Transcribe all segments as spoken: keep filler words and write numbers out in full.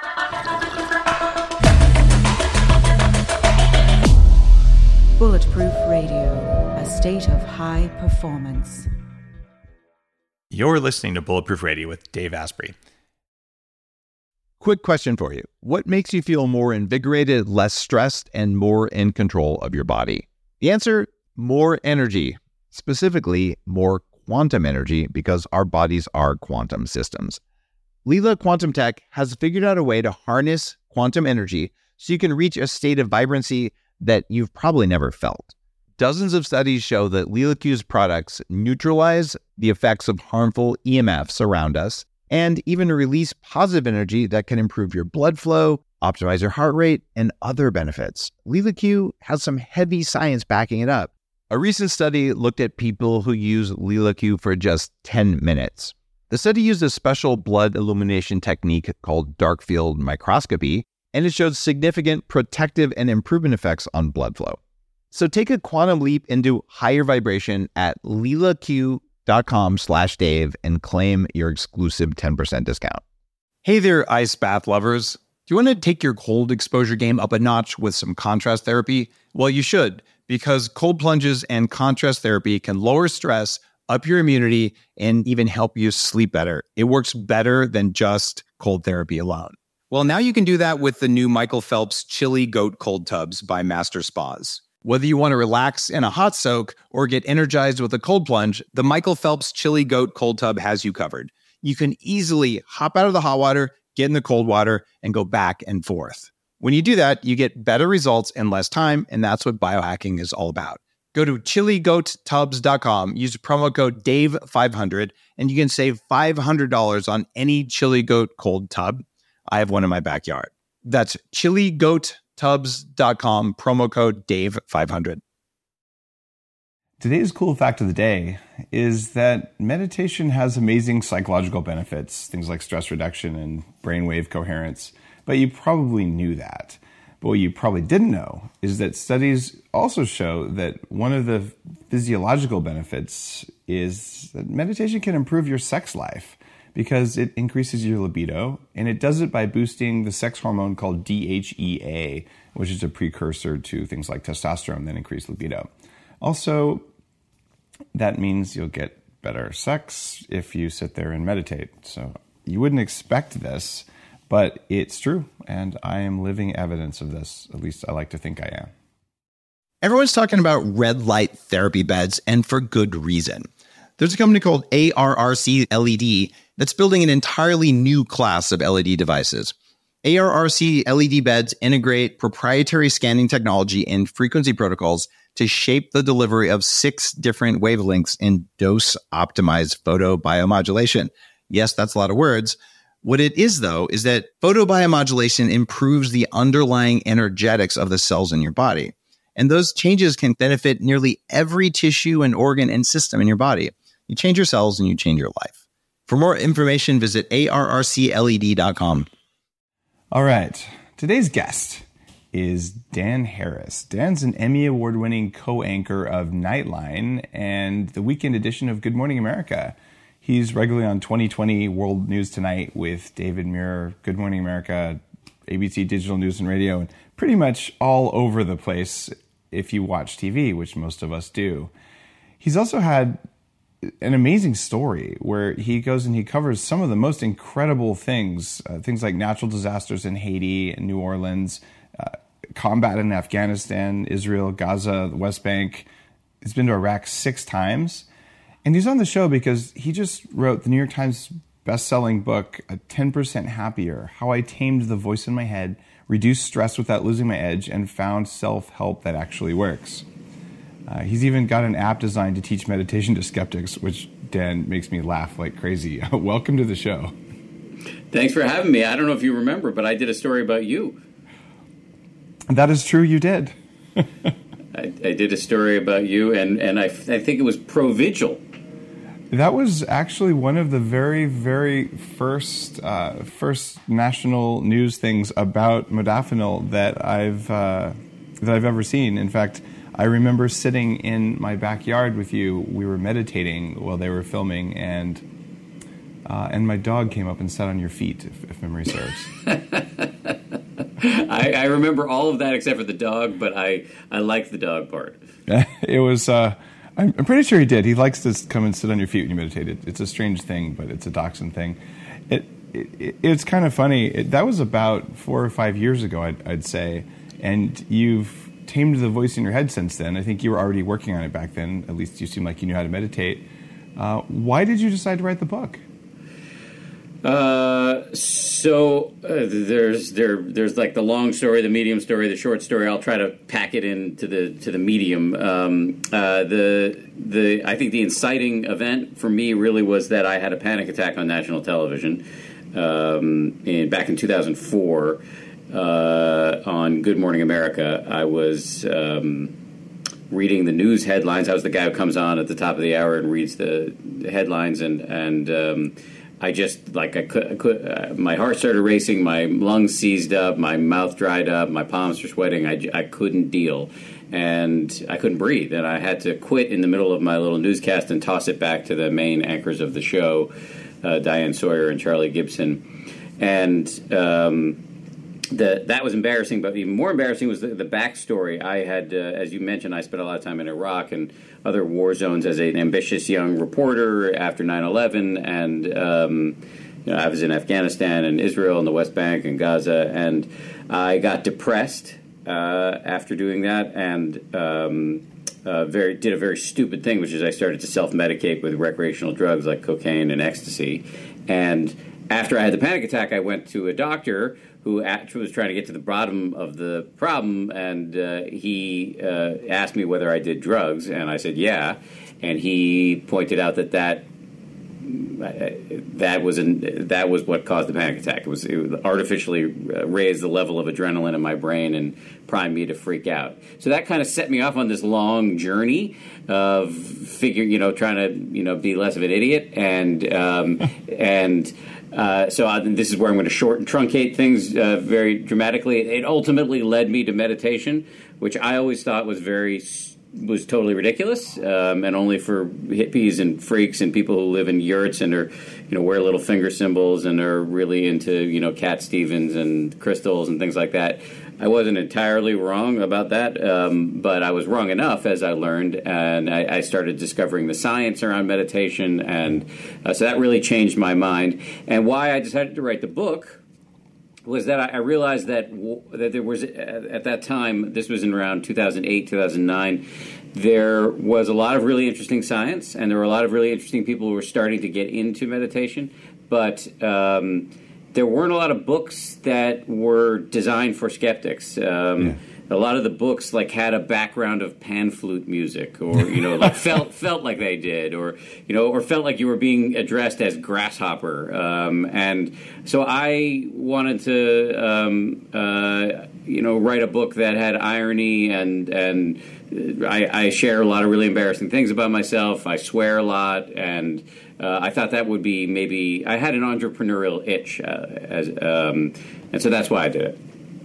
Bulletproof Radio, a state of high performance. You're listening to Bulletproof Radio with Dave Asprey. Quick question for you. What makes you feel more invigorated, less stressed, and more in control of your body? The answer, more energy. Specifically, more quantum energy, because our bodies are quantum systems. Leela Quantum Tech has figured out a way to harness quantum energy so you can reach a state of vibrancy that you've probably never felt. Dozens of studies show that LeelaQ's products neutralize the effects of harmful E M Fs around us and even release positive energy that can improve your blood flow, optimize your heart rate, and other benefits. LeelaQ has some heavy science backing it up. A recent study looked at people who use LeelaQ for just ten minutes. The study used a special blood illumination technique called dark field microscopy, and it showed significant protective and improvement effects on blood flow. So take a quantum leap into higher vibration at leelaq.com slash Dave and claim your exclusive ten percent discount. Hey there, ice bath lovers. Do you want to take your cold exposure game up a notch with some contrast therapy? Well, you should, because cold plunges and contrast therapy can lower stress, up your immunity, and even help you sleep better. It works better than just cold therapy alone. Well, now you can do that with the new Michael Phelps Chili Goat Cold Tubs by Master Spas. Whether you want to relax in a hot soak or get energized with a cold plunge, the Michael Phelps Chili Goat Cold Tub has you covered. You can easily hop out of the hot water, get in the cold water, and go back and forth. When you do that, you get better results in less time, and that's what biohacking is all about. Go to chili goat tubs dot com, use promo code Dave five hundred, and you can save five hundred dollars on any Chili Goat Cold Tub. I have one in my backyard. That's chili goat tubs dot com, promo code Dave five hundred. Today's cool fact of the day is that meditation has amazing psychological benefits, things like stress reduction and brainwave coherence, but you probably knew that. But what you probably didn't know is that studies also show that one of the physiological benefits is that meditation can improve your sex life because it increases your libido, and it does it by boosting the sex hormone called D H E A, which is a precursor to things like testosterone that increase libido. Also, that means you'll get better sex if you sit there and meditate. So you wouldn't expect this, but it's true, and I am living evidence of this. At least I like to think I am. Everyone's talking about red light therapy beds, and for good reason. There's a company called A R R C L E D that's building an entirely new class of L E D devices. A R R C L E D beds integrate proprietary scanning technology and frequency protocols to shape the delivery of six different wavelengths in dose-optimized photobiomodulation. Yes, that's a lot of words. What it is, though, is that photobiomodulation improves the underlying energetics of the cells in your body. And those changes can benefit nearly every tissue and organ and system in your body. You change your cells and you change your life. For more information, visit A R R C L E D dot com. All right. Today's guest is Dan Harris. Dan's an Emmy Award-winning co-anchor of Nightline and the weekend edition of Good Morning America. He's regularly on twenty twenty World News Tonight with David Muir, Good Morning America, A B C Digital News and Radio, and pretty much all over the place if you watch T V, which most of us do. He's also had an amazing story where he goes and he covers some of the most incredible things, uh, things like natural disasters in Haiti and New Orleans, uh, combat in Afghanistan, Israel, Gaza, the West Bank. He's been to Iraq six times. And he's on the show because he just wrote the New York Times best-selling book, ten percent Happier, How I Tamed the Voice in My Head, Reduced Stress Without Losing My Edge, and Found Self-Help That Actually Works. Uh, he's even got an app designed to teach meditation to skeptics, which, Dan, makes me laugh like crazy. Welcome to the show. Thanks for having me. I don't know if you remember, but I did a story about you. That is true, you did. I, I did a story about you, and, and I, I think it was pro-vigil. That was actually one of the very, very first uh, first national news things about modafinil that I've uh, that I've ever seen. In fact, I remember sitting in my backyard with you. We were meditating while they were filming, and uh, and my dog came up and sat on your feet, if, if memory serves. I, I remember all of that except for the dog, but I, I liked the dog part. It was, uh, I'm, I'm pretty sure he did. He likes to come and sit on your feet when you meditate. It, it's a strange thing, but it's a dachshund thing. It, it It's kind of funny. It, that was about four or five years ago, I'd, I'd say, and you've tamed the voice in your head since then. I think you were already working on it back then. At least you seemed like you knew how to meditate. Uh, why did you decide to write the book? Uh, so uh, there's there there's like the long story, the medium story, the short story. I'll try to pack it into the to the medium. Um, uh, the the I think the inciting event for me really was that I had a panic attack on national television um, in back in two thousand four uh, on Good Morning America. I was um, reading the news headlines. I was the guy who comes on at the top of the hour and reads the, the headlines and and. Um, I just, like, I could, I could uh, my heart started racing, my lungs seized up, my mouth dried up, my palms were sweating. I, I couldn't deal, and I couldn't breathe. And I had to quit in the middle of my little newscast and toss it back to the main anchors of the show, uh, Diane Sawyer and Charlie Gibson. And um, the, that was embarrassing, but even more embarrassing was the, the backstory. I had, uh, as you mentioned, I spent a lot of time in Iraq and other war zones as an ambitious young reporter after nine eleven, and um, you know, I was in Afghanistan and Israel and the West Bank and Gaza, and I got depressed uh, after doing that, and um, uh, very did a very stupid thing, which is I started to self-medicate with recreational drugs like cocaine and ecstasy. And after I had the panic attack, I went to a doctor who actually was trying to get to the bottom of the problem, and uh, he uh, asked me whether I did drugs, and I said yeah, and he pointed out that that that was an, that was what caused the panic attack. It was, it artificially raised the level of adrenaline in my brain and primed me to freak out. So that kind of set me off on this long journey of figure, you know, trying to you know be less of an idiot, and um, and. Uh, so I, this is where I'm going to shorten, truncate things uh, very dramatically. It ultimately led me to meditation, which I always thought was very was totally ridiculous, um, and only for hippies and freaks and people who live in yurts and are, you know, wear little finger symbols and are really into, you know, Cat Stevens and crystals and things like that. I wasn't entirely wrong about that, um, but I was wrong enough as I learned, and I, I started discovering the science around meditation, and uh, so that really changed my mind. And why I decided to write the book was that I, I realized that w- that there was, at that time, this was in around two thousand eight, two thousand nine, there was a lot of really interesting science, and there were a lot of really interesting people who were starting to get into meditation, but um, there weren't a lot of books that were designed for skeptics. Um, yeah. A lot of the books like had a background of pan flute music, or you know, like felt felt like they did, or you know, or felt like you were being addressed as grasshopper. Um, and so I wanted to, um, uh, you know, write a book that had irony, and and I, I share a lot of really embarrassing things about myself. I swear a lot, and uh, I thought that would be maybe I had an entrepreneurial itch, uh, as um, and so that's why I did it.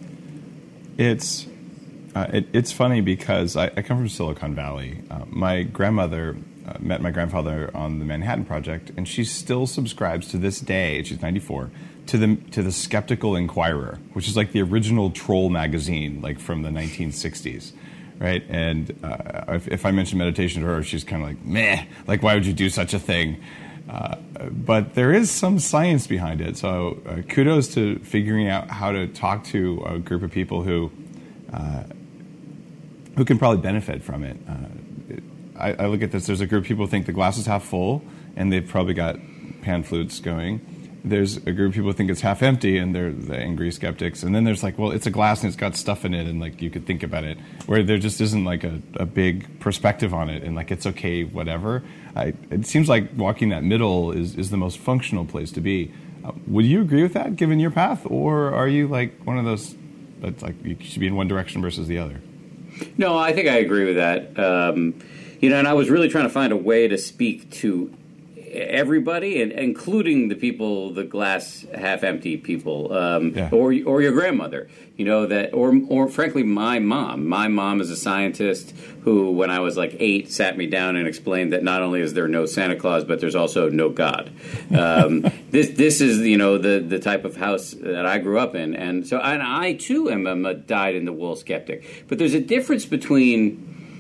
It's. Uh, it, it's funny because I, I come from Silicon Valley. Uh, my grandmother uh, met my grandfather on the Manhattan Project, and she still subscribes to this day, she's ninety-four, to the to the Skeptical Inquirer, which is like the original troll magazine, like from the nineteen sixties, right? And uh, if, if I mention meditation to her, she's kind of like, meh, like why would you do such a thing? Uh, but there is some science behind it, so uh, kudos to figuring out how to talk to a group of people who uh, who can probably benefit from it. Uh, I, I look at this, there's a group of people who think the glass is half full, and they've probably got pan flutes going. There's a group of people who think it's half empty, and they're the angry skeptics. And then there's like, well, it's a glass and it's got stuff in it, and like you could think about it, where there just isn't like a, a big perspective on it, and like it's okay, whatever. I, it seems like walking that middle is, is the most functional place to be. Uh, would you agree with that, given your path, or are you like one of those that's like you should be in one direction versus the other? No, I think I agree with that. Um, you know, and I was really trying to find a way to speak to everybody, and including the people, the glass half empty people, um, yeah. or or your grandmother. You know that, or or frankly, my mom. My mom is a scientist who, when I was like eight, sat me down and explained that not only is there no Santa Claus, but there's also no God. Um, this this is you know the the type of house that I grew up in, and so and I too am, am a dyed-in-the-wool skeptic. But there's a difference between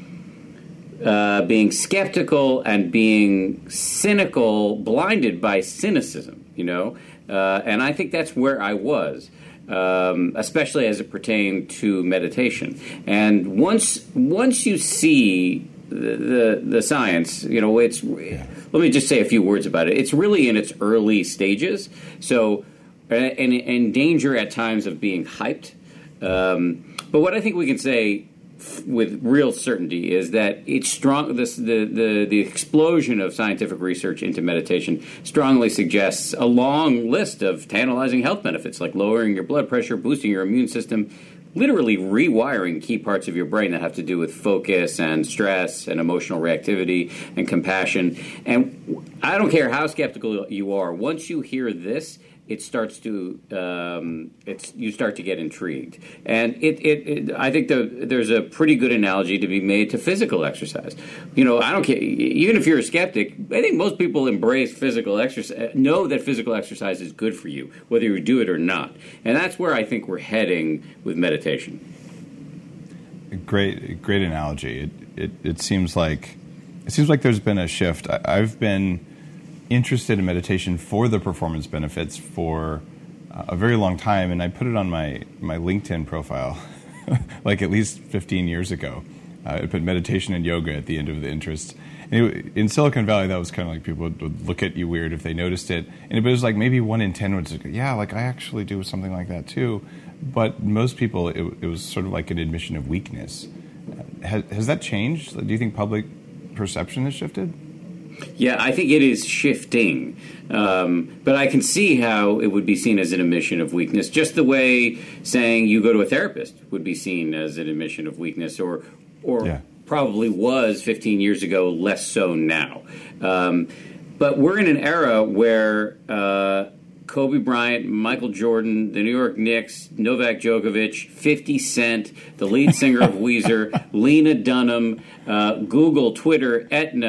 Uh, being skeptical and being cynical, blinded by cynicism, you know? Uh, and I think that's where I was, um, especially as it pertained to meditation. And once once you see the, the, the science, you know, it's, let me just say a few words about it. It's really in its early stages, so, and in danger at times of being hyped. Um, but what I think we can say with real certainty is that it's strong. This, the, the the explosion of scientific research into meditation strongly suggests a long list of tantalizing health benefits, like lowering your blood pressure, boosting your immune system, literally rewiring key parts of your brain that have to do with focus and stress and emotional reactivity and compassion. And I don't care how skeptical you are. Once you hear this, it starts to um, it's you start to get intrigued, and it, it, it I think the, there's a pretty good analogy to be made to physical exercise. You know, I don't care. Even if you're a skeptic, I think most people embrace physical exercise, know that physical exercise is good for you, whether you do it or not, and that's where I think we're heading with meditation. Great, great analogy. It it, it seems like it seems like there's been a shift. I, I've been interested in meditation for the performance benefits for uh, a very long time, and I put it on my, my LinkedIn profile like at least fifteen years ago. Uh, I put meditation and yoga at the end of the interest. And it, in Silicon Valley, that was kind of like people would, would look at you weird if they noticed it. And it was like maybe one in ten would say, yeah, like I actually do something like that too. But most people, it, it was sort of like an admission of weakness. Uh, has, has that changed? Do you think public perception has shifted? Yeah, I think it is shifting, um, but I can see how it would be seen as an admission of weakness, just the way saying you go to a therapist would be seen as an admission of weakness, or or yeah. probably was fifteen years ago, less so now. Um, but we're in an era where uh, Kobe Bryant, Michael Jordan, the New York Knicks, Novak Djokovic, fifty Cent, the lead singer of Weezer, Lena Dunham, uh, Google, Twitter, Aetna,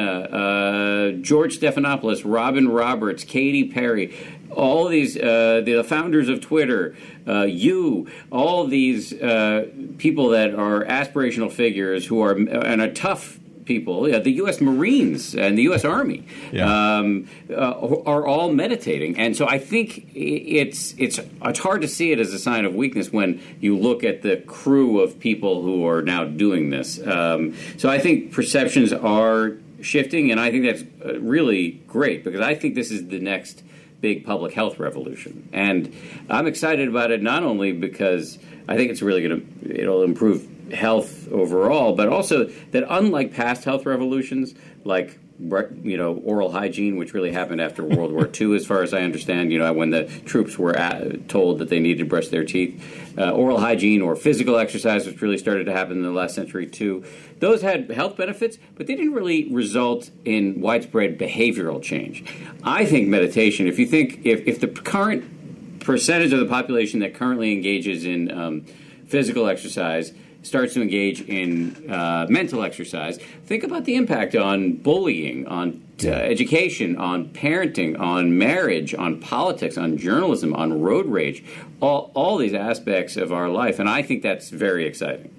uh, George Stephanopoulos, Robin Roberts, Katy Perry, all these, uh, the founders of Twitter, uh, you, all these uh, people that are aspirational figures who are, and are tough people, yeah, the U S Marines and the U S Army, yeah. um, uh, are all meditating, and so I think it's it's it's hard to see it as a sign of weakness when you look at the crew of people who are now doing this. Um, so I think perceptions are shifting, and I think that's really great because I think this is the next big public health revolution, and I'm excited about it not only because I think it's really going to it'll improve health overall, but also that unlike past health revolutions, like you know oral hygiene, which really happened after World War Two, as far as I understand, you know when the troops were at, told that they needed to brush their teeth, uh, oral hygiene or physical exercise, which really started to happen in the last century too. Those had health benefits, but they didn't really result in widespread behavioral change. I think meditation, if you think if, if the current percentage of the population that currently engages in um, physical exercise starts to engage in uh, mental exercise, think about the impact on bullying, on uh, education, on parenting, on marriage, on politics, on journalism, on road rage, all, all these aspects of our life. And I think that's very exciting.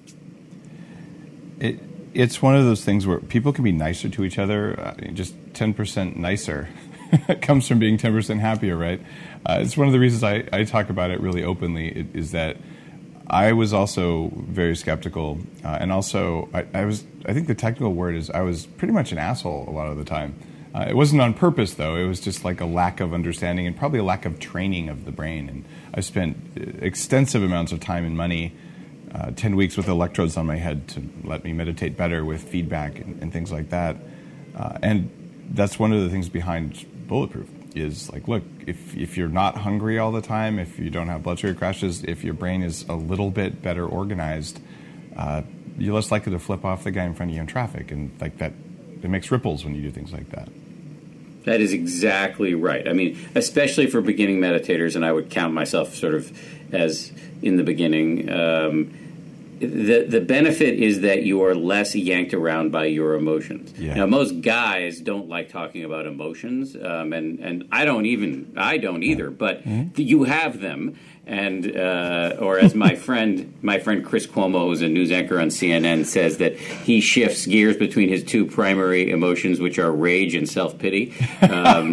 It, it's one of those things where people can be nicer to each other, uh, just ten percent nicer. It comes from being ten percent happier, right? Uh, it's one of the reasons I, I talk about it really openly, it, is that I was also very skeptical, uh, and also I, I was. I think the technical word is I was pretty much an asshole a lot of the time. Uh, it wasn't on purpose, though. It was just like a lack of understanding and probably a lack of training of the brain. And I spent extensive amounts of time and money, uh, ten weeks with electrodes on my head to let me meditate better with feedback and, and things like that. Uh, and that's one of the things behind Bulletproof. Is like, look, if if you're not hungry all the time, if you don't have blood sugar crashes, if your brain is a little bit better organized, uh, you're less likely to flip off the guy in front of you in traffic, and like that, it makes ripples when you do things like that. That is exactly right. I mean, especially for beginning meditators, and I would count myself sort of as in the beginning, um, the the benefit is that you are less yanked around by your emotions. Yeah. Now, most guys don't like talking about emotions, um, and and I don't even I don't either. But mm-hmm. you have them, and uh, or as my friend my friend Chris Cuomo, who's a news anchor on C N N, says that he shifts gears between his two primary emotions, which are rage and self pity. Um,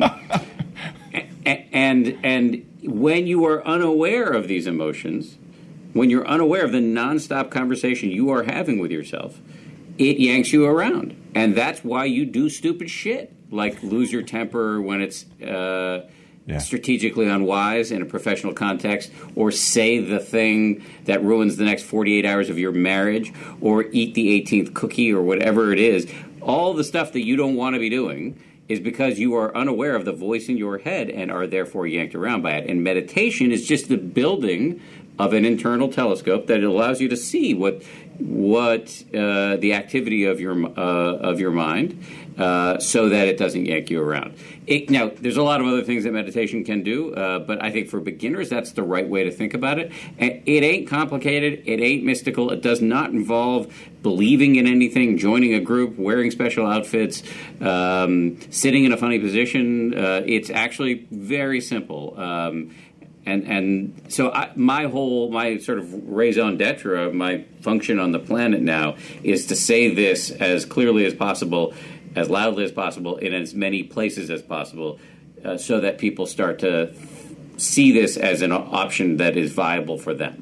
and and when you are unaware of these emotions. When you're unaware of the nonstop conversation you are having with yourself, it yanks you around. And that's why you do stupid shit, like lose your temper when it's uh, yeah. strategically unwise in a professional context, or say the thing that ruins the next forty-eight hours of your marriage, or eat the eighteenth cookie, or whatever it is. All the stuff that you don't want to be doing is because you are unaware of the voice in your head and are therefore yanked around by it. And meditation is just the building of an internal telescope that allows you to see what what uh, the activity of your uh, of your mind, uh, so that it doesn't yank you around. It, now, there's a lot of other things that meditation can do, uh, but I think for beginners, that's the right way to think about it. And it ain't complicated. It ain't mystical. It does not involve believing in anything, joining a group, wearing special outfits, um, sitting in a funny position. Uh, it's actually very simple. Um, And and so I, my whole, my sort of raison d'etre, my function on the planet now is to say this as clearly as possible, as loudly as possible, in as many places as possible, uh, so that people start to see this as an option that is viable for them.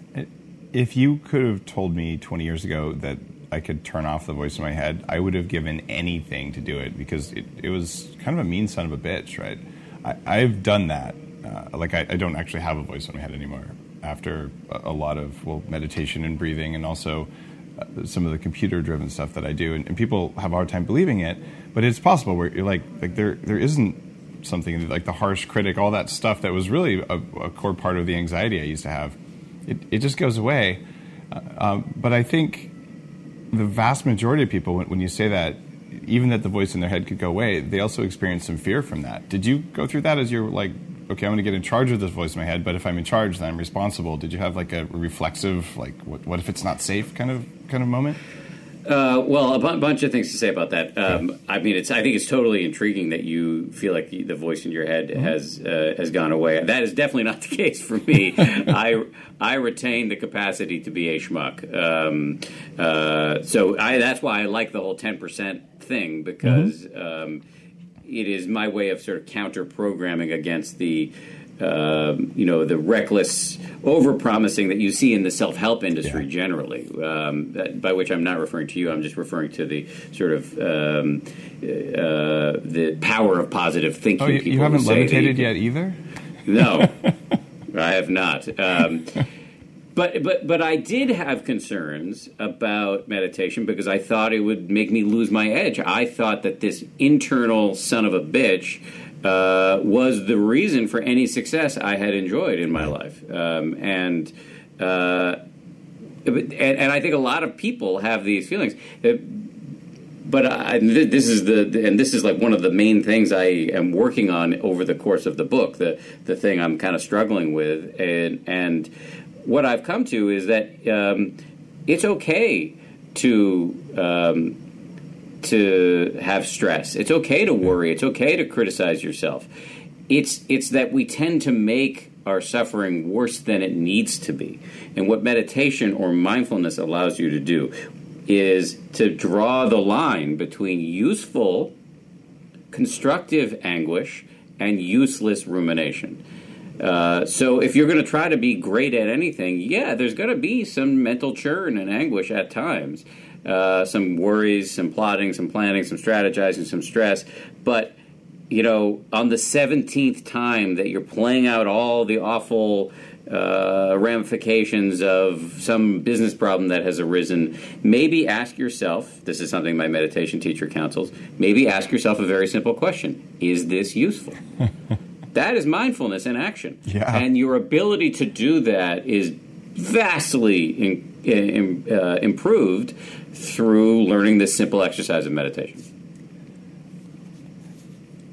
If you could have told me twenty years ago that I could turn off the voice in my head, I would have given anything to do it, because it, it was kind of a mean son of a bitch, right? I, I've done that. Uh, like I, I don't actually have a voice in my head anymore after a, a lot of, well, meditation and breathing, and also uh, some of the computer-driven stuff that I do. And, and people have a hard time believing it, but it's possible where you're like, like there there isn't something like the harsh critic, all that stuff that was really a, a core part of the anxiety I used to have. It, it just goes away. Uh, um, but I think the vast majority of people, when, when you say that, even that the voice in their head could go away, they also experience some fear from that. Did you go through that as you're like, okay, I'm going to get in charge of this voice in my head, but if I'm in charge, then I'm responsible? Did you have like a reflexive, like, what, what if it's not safe kind of kind of moment? Uh, well, a b- bunch of things to say about that. Um, yeah. I mean, it's. I think it's totally intriguing that you feel like the, the voice in your head mm-hmm. has uh, has gone away. That is definitely not the case for me. I I retain the capacity to be a schmuck. Um, uh, so I, that's why I like the whole ten percent thing, because mm-hmm. um, it is my way of sort of counter-programming against the, uh, you know, the reckless over-promising that you see in the self-help industry yeah. generally, um, that, by which I'm not referring to you. I'm just referring to the sort of um, uh, the power of positive thinking. Oh, you, people you haven't levitated you, yet either? No, I have not. Um, But but but I did have concerns about meditation because I thought it would make me lose my edge. I thought that this internal son of a bitch uh, was the reason for any success I had enjoyed in my life, um, and, uh, and and I think a lot of people have these feelings. But I, this is the and this is like one of the main things I am working on over the course of the book. The the thing I'm kind of struggling with, and and. What I've come to is that um, it's okay to um, to have stress. It's okay to worry. It's okay to criticize yourself. It's it's that we tend to make our suffering worse than it needs to be. And what meditation or mindfulness allows you to do is to draw the line between useful, constructive anguish and useless rumination. Uh, so if you're going to try to be great at anything, yeah, there's going to be some mental churn and anguish at times, uh, some worries, some plotting, some planning, some strategizing, some stress. But, you know, on the seventeenth time that you're playing out all the awful uh, ramifications of some business problem that has arisen, maybe ask yourself, this is something my meditation teacher counsels, maybe ask yourself a very simple question. Is this useful? That is mindfulness in action. Yeah. And your ability to do that is vastly in, in, uh, improved through learning this simple exercise of meditation.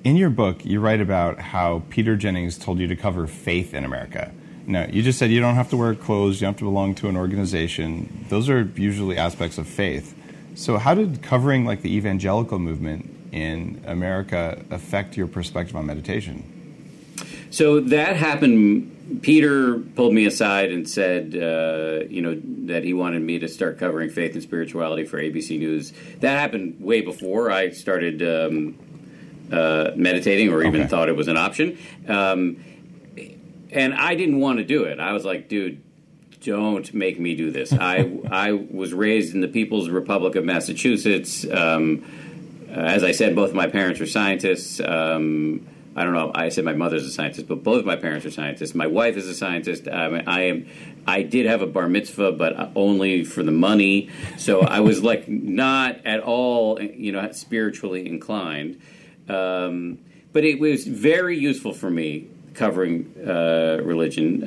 in your book, you write about how Peter Jennings told you to cover faith in America. Now, you just said you don't have to wear clothes, you don't have to belong to an organization. Those are usually aspects of faith. So how did covering like the evangelical movement in America affect your perspective on meditation? So that happened. Peter pulled me aside and said, uh, you know, that he wanted me to start covering faith and spirituality for A B C News. That happened way before I started um, uh, meditating or even okay. thought it was an option. Um, and I didn't want to do it. I was like, dude, don't make me do this. I I was raised in the People's Republic of Massachusetts. Um, as I said, both of my parents are scientists. Um, I don't know. I said my mother's a scientist, but both of my parents are scientists. My wife is a scientist. Um, I am. I did have a bar mitzvah, but only for the money. So I was like not at all, you know, spiritually inclined. Um, but it was very useful for me covering uh, religion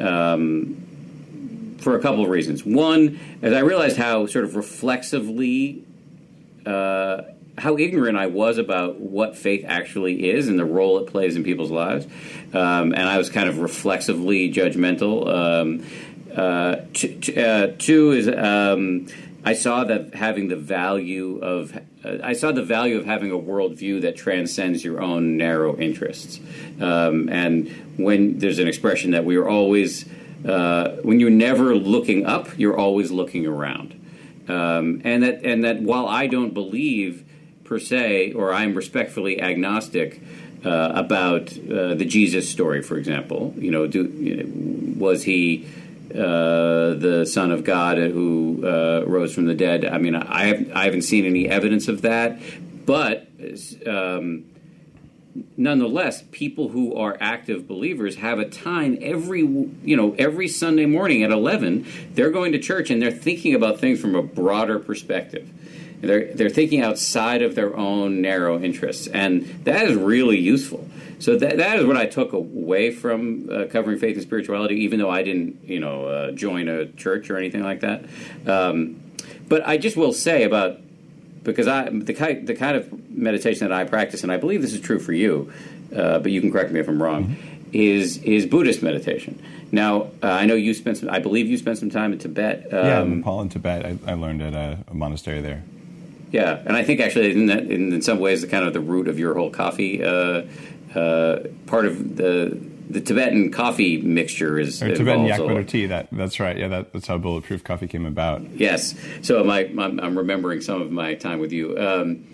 um, for a couple of reasons. One, as I realized how sort of reflexively. Uh, how ignorant I was about what faith actually is and the role it plays in people's lives. Um, and I was kind of reflexively judgmental. Um, uh, t- t- uh, two is um, I saw that having the value of uh, I saw the value of having a worldview that transcends your own narrow interests. Um, and when there's an expression that we are always, uh, when you're never looking up, you're always looking around. Um, and that and that while I don't believe per se, or I'm respectfully agnostic uh, about uh, the Jesus story, for example. You know, do, you know was he uh, the Son of God who uh, rose from the dead? I mean, I, have, I haven't seen any evidence of that, but um, nonetheless, people who are active believers have a time every, you know, every Sunday morning at eleven. They're going to church and they're thinking about things from a broader perspective. They're they're thinking outside of their own narrow interests, and that is really useful. So that that is what I took away from uh, covering faith and spirituality, even though I didn't, you know, uh, join a church or anything like that. Um, but I just will say about because I the kind the kind of meditation that I practice, and I believe this is true for you, uh, but you can correct me if I'm wrong. Mm-hmm. Is is Buddhist meditation. Now, uh, I know you spent some. I believe you spent some time in Tibet. Um, yeah, in Nepal and Tibet. I, I learned at a, a monastery there. Yeah, and I think actually in, that, in, in some ways the kind of the root of your whole coffee uh, uh, part of the the Tibetan coffee mixture is or Tibetan yak butter tea. That that's right. Yeah, that, that's how Bulletproof Coffee came about. Yes. So my, my, I'm remembering some of my time with you. Um,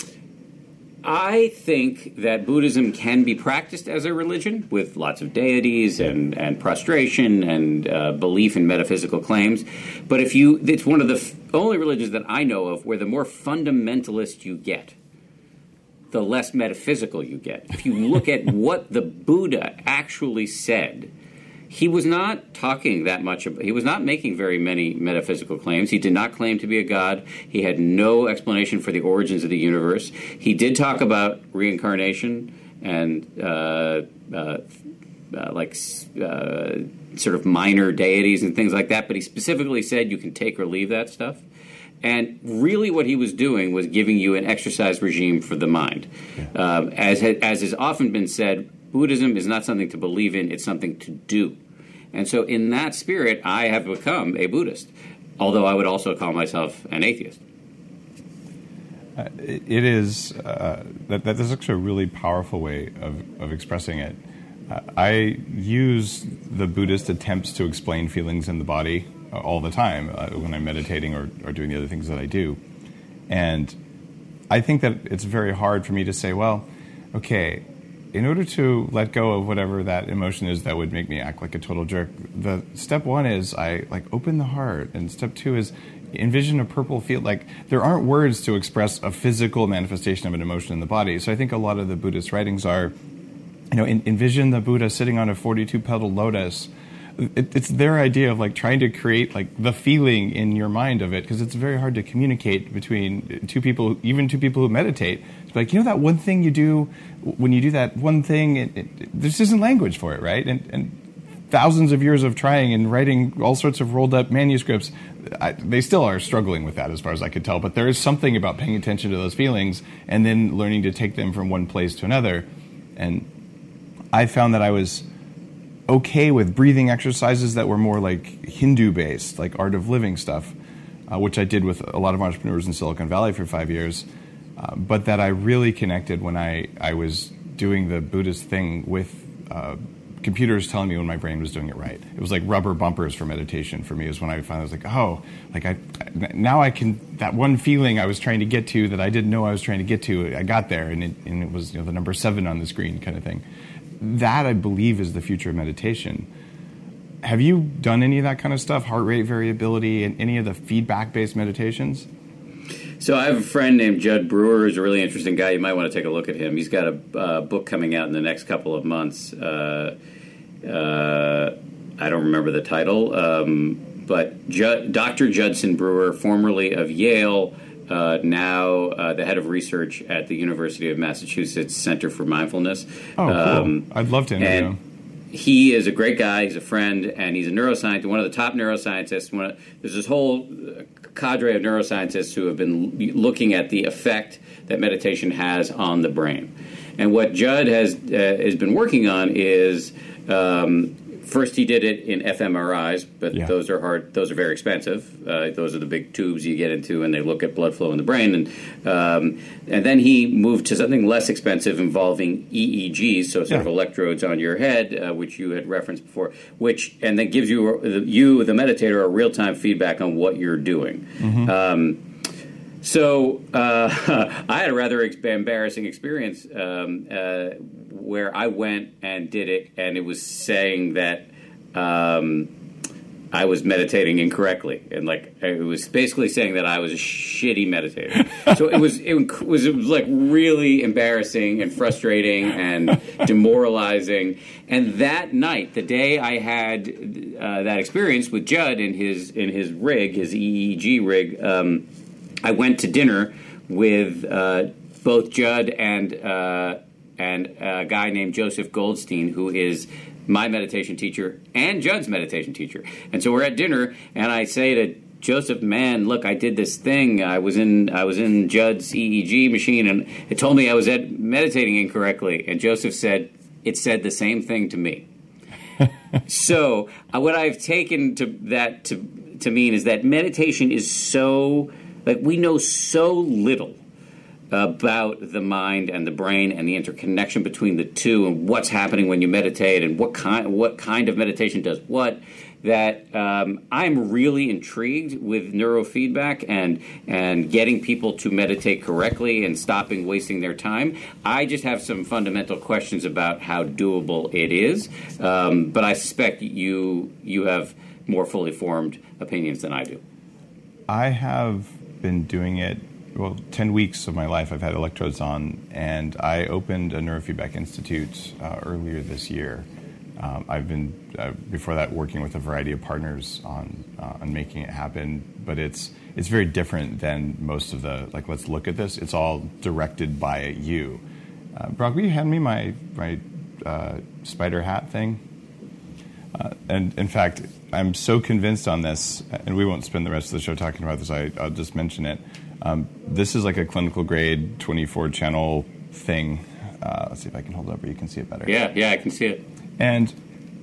I think that Buddhism can be practiced as a religion with lots of deities and, and prostration and uh, belief in metaphysical claims. But if you, it's one of the f- only religions that I know of where the more fundamentalist you get, the less metaphysical you get. If you look at what the Buddha actually said, he was not talking that much about, he was not making very many metaphysical claims. He did not claim to be a god. He had no explanation for the origins of the universe. He did talk about reincarnation and uh, uh, uh, like uh, sort of minor deities and things like that, but he specifically said you can take or leave that stuff. And really what he was doing was giving you an exercise regime for the mind. Yeah. Uh, as, ha- as has often been said, Buddhism is not something to believe in, it's something to do. And so in that spirit, I have become a Buddhist, although I would also call myself an atheist. Uh, it, it is, uh, that, that is actually a really powerful way of, of expressing it. Uh, I use the Buddhist attempts to explain feelings in the body uh, all the time uh, when I'm meditating or, or doing the other things that I do. And I think that it's very hard for me to say, well, okay, in order to let go of whatever that emotion is that would make me act like a total jerk, the step one is I like open the heart, and step two is envision a purple field. Like there aren't words to express a physical manifestation of an emotion in the body. So I think a lot of the Buddhist writings are, you know, in, envision the Buddha sitting on a forty-two petal lotus. It, it's their idea of like trying to create like the feeling in your mind of it, because it's very hard to communicate between two people, even two people who meditate. It's like, you know, that one thing you do when you do that one thing, it, it, this isn't language for it, right? And, and thousands of years of trying and writing all sorts of rolled up manuscripts, I, they still are struggling with that as far as I could tell. But there is something about paying attention to those feelings and then learning to take them from one place to another. And I found that I was okay with breathing exercises that were more like Hindu-based, like art of living stuff, uh, which I did with a lot of entrepreneurs in Silicon Valley for five years, uh, but that I really connected when I, I was doing the Buddhist thing with uh, computers telling me when my brain was doing it right. It was like rubber bumpers for meditation for me. It was when I finally was like, oh, like I now I can, that one feeling I was trying to get to that I didn't know I was trying to get to, I got there, and it, and it was, you know, the number seven on the screen kind of thing. That, I believe, is the future of meditation. Have you done any of that kind of stuff, heart rate variability, and any of the feedback-based meditations? So I have a friend named Judd Brewer, who's a really interesting guy. You might want to take a look at him. He's got a uh, book coming out in the next couple of months. Uh, uh, I don't remember the title, um, but Judd, Doctor Judson Brewer, formerly of Yale, Uh, now uh, the head of research at the University of Massachusetts Center for Mindfulness. Oh, cool. Um, I'd love to interview him. He is a great guy. He's a friend, and he's a neuroscientist, one of the top neuroscientists. One of, there's this whole cadre of neuroscientists who have been looking at the effect that meditation has on the brain. And what Judd has uh, has been working on is um, first, he did it in fMRIs, but yeah. those are hard. Those are very expensive. Uh, those are the big tubes you get into, and they look at blood flow in the brain. And um, and then he moved to something less expensive involving E E Gs, so sort yeah. of electrodes on your head, uh, which you had referenced before. Which and then gives you you the meditator a real time feedback on what you're doing. Mm-hmm. Um, so uh, I had a rather embarrassing experience um, uh, where I went and did it, and it was saying that um, I was meditating incorrectly, and like it was basically saying that I was a shitty meditator. So it was it was it was like really embarrassing and frustrating and demoralizing. And that night, the day I had uh, that experience with Judd in his in his rig, his E E G rig. Um, I went to dinner with uh, both Judd and uh, and a guy named Joseph Goldstein, who is my meditation teacher and Judd's meditation teacher. And so we're at dinner, and I say to Joseph, "Man, look, I did this thing. I was in I was in Judd's E E G machine, and it told me I was at meditating incorrectly." And Joseph said, "It said the same thing to me." So uh, what I've taken to that to to mean is that meditation is so. Like, we know so little about the mind and the brain and the interconnection between the two and what's happening when you meditate and what kind what kind of meditation does what, that um, I'm really intrigued with neurofeedback and and getting people to meditate correctly and stopping wasting their time. I just have some fundamental questions about how doable it is, um, but I suspect you you have more fully formed opinions than I do. I have been doing it, well, ten weeks of my life I've had electrodes on, and I opened a Neurofeedback Institute uh, earlier this year. Um, I've been, uh, before that, working with a variety of partners on uh, on making it happen, but it's it's very different than most of the, like, let's look at this. It's all directed by you. Uh, Brock, will you hand me my, my uh, spider hat thing? Uh, and in fact, I'm so convinced on this, and we won't spend the rest of the show talking about this, I, I'll just mention it. Um, this is like a clinical grade twenty-four channel thing. Uh, let's see if I can hold it up where you can see it better. Yeah, yeah, I can see it. And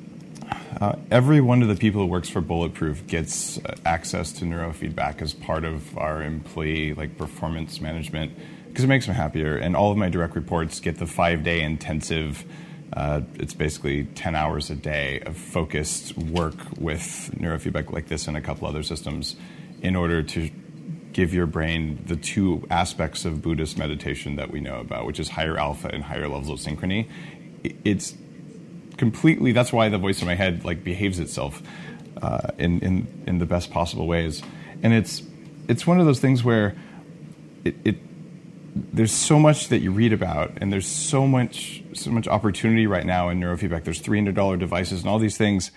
uh, every one of the people who works for Bulletproof gets uh, access to neurofeedback as part of our employee like performance management because it makes them happier. And all of my direct reports get the five-day intensive. Uh, it's basically ten hours a day of focused work with neurofeedback like this and a couple other systems in order to give your brain the two aspects of Buddhist meditation that we know about, which is higher alpha and higher levels of synchrony. It's completely, that's why the voice in my head like behaves itself uh, in, in, in the best possible ways. And it's it's one of those things where it, it there's so much that you read about, and there's so much so much opportunity right now in neurofeedback. There's three hundred dollars devices and all these things.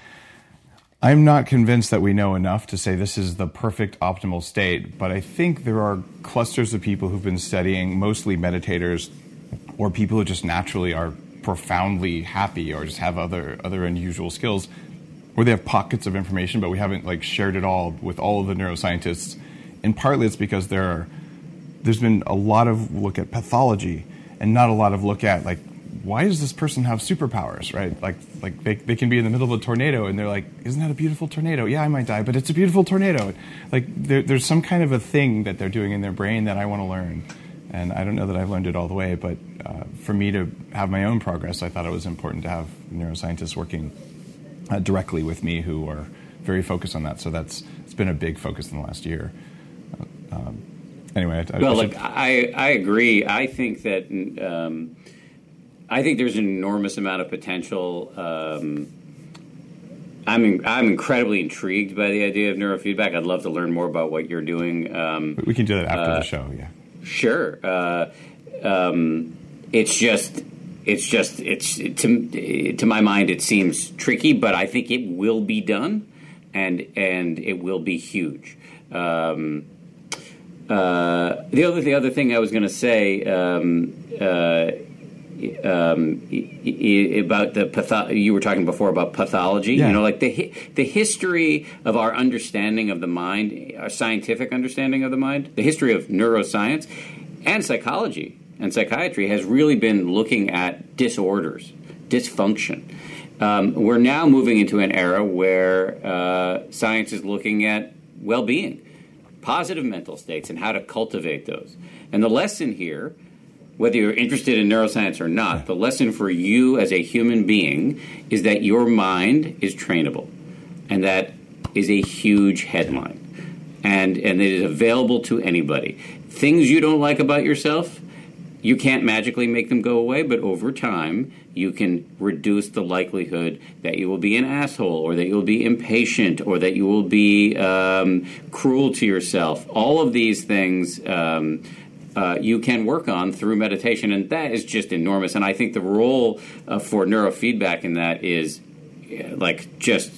I'm not convinced that we know enough to say this is the perfect optimal state, but I think there are clusters of people who've been studying, mostly meditators or people who just naturally are profoundly happy or just have other other unusual skills, where they have pockets of information, but we haven't like shared it all with all of the neuroscientists. And partly it's because there are there's been a lot of look at pathology and not a lot of look at like why does this person have superpowers, right? Like, like they, they can be in the middle of a tornado and they're like, isn't that a beautiful tornado? Yeah, I might die, but it's a beautiful tornado. Like, there, there's some kind of a thing that they're doing in their brain that I want to learn. And I don't know that I've learned it all the way, but uh, for me to have my own progress, I thought it was important to have neuroscientists working uh, directly with me who are very focused on that. So that's it's been a big focus in the last year. Uh, um, anyway, I, well, I look, I I agree. I think that um, I think there's an enormous amount of potential. Um, I'm in, I'm incredibly intrigued by the idea of neurofeedback. I'd love to learn more about what you're doing. Um, we can do that after uh, the show. Yeah. Sure. Uh, um, it's just. It's just, it's to to my mind, it seems tricky, but I think it will be done, and and it will be huge. Um, uh, the other the other thing I was going to say um, uh, um, about the patho- you were talking before about pathology. Yeah. You know, like the the history of our understanding of the mind, our scientific understanding of the mind, the history of neuroscience and psychology and psychiatry has really been looking at disorders, dysfunction. Um, we're now moving into an era where uh, science is looking at well-being, positive mental states, and how to cultivate those. And the lesson here, whether you're interested in neuroscience or not, the lesson for you as a human being is that your mind is trainable. And that is a huge headline. And, and it is available to anybody. Things you don't like about yourself, you can't magically make them go away, but over time, you can reduce the likelihood that you will be an asshole, or that you will be impatient, or that you will be um, cruel to yourself. All of these things um, uh, you can work on through meditation, and that is just enormous. And I think the role uh, for neurofeedback in that is uh, like just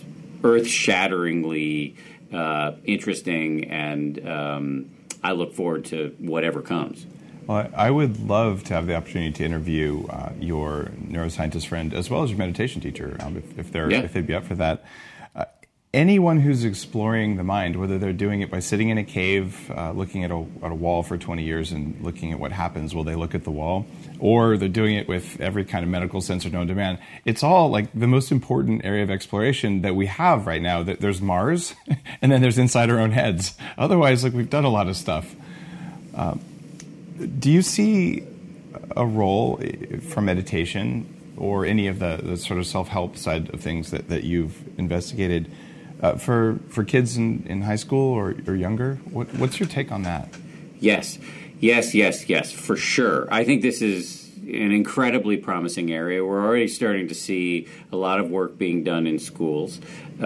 earth-shatteringly uh, interesting, and um, I look forward to whatever comes. Well, I would love to have the opportunity to interview uh, your neuroscientist friend as well as your meditation teacher, um, if, if they're yeah. if they'd be up for that. Uh, anyone who's exploring the mind, whether they're doing it by sitting in a cave, uh, looking at a, at a wall for twenty years and looking at what happens while they look at the wall, or they're doing it with every kind of medical sensor known to man, it's all like the most important area of exploration that we have right now. That there's Mars, and then there's inside our own heads. Otherwise, like we've done a lot of stuff. Um, Do you see a role for meditation or any of the, the sort of self-help side of things that, that you've investigated uh, for for kids in, in high school or, or younger? What, what's your take on that? Yes, yes, yes, yes, for sure. I think this is an incredibly promising area. We're already starting to see a lot of work being done in schools.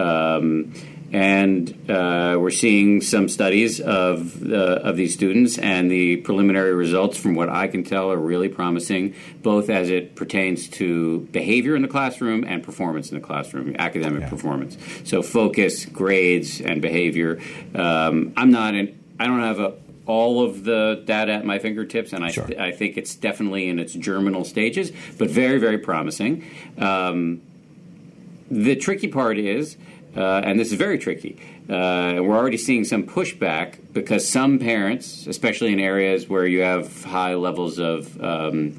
Um, And uh, we're seeing some studies of uh, of these students, and the preliminary results, from what I can tell, are really promising, both as it pertains to behavior in the classroom and performance in the classroom, academic yeah. performance. So focus, grades, and behavior. Um, I'm not in, I don't have a, all of the data at my fingertips, and I, sure. th- I think it's definitely in its germinal stages, but very, very promising. Um, the tricky part is, Uh, and this is very tricky. Uh, we're already seeing some pushback because some parents, especially in areas where you have high levels of um,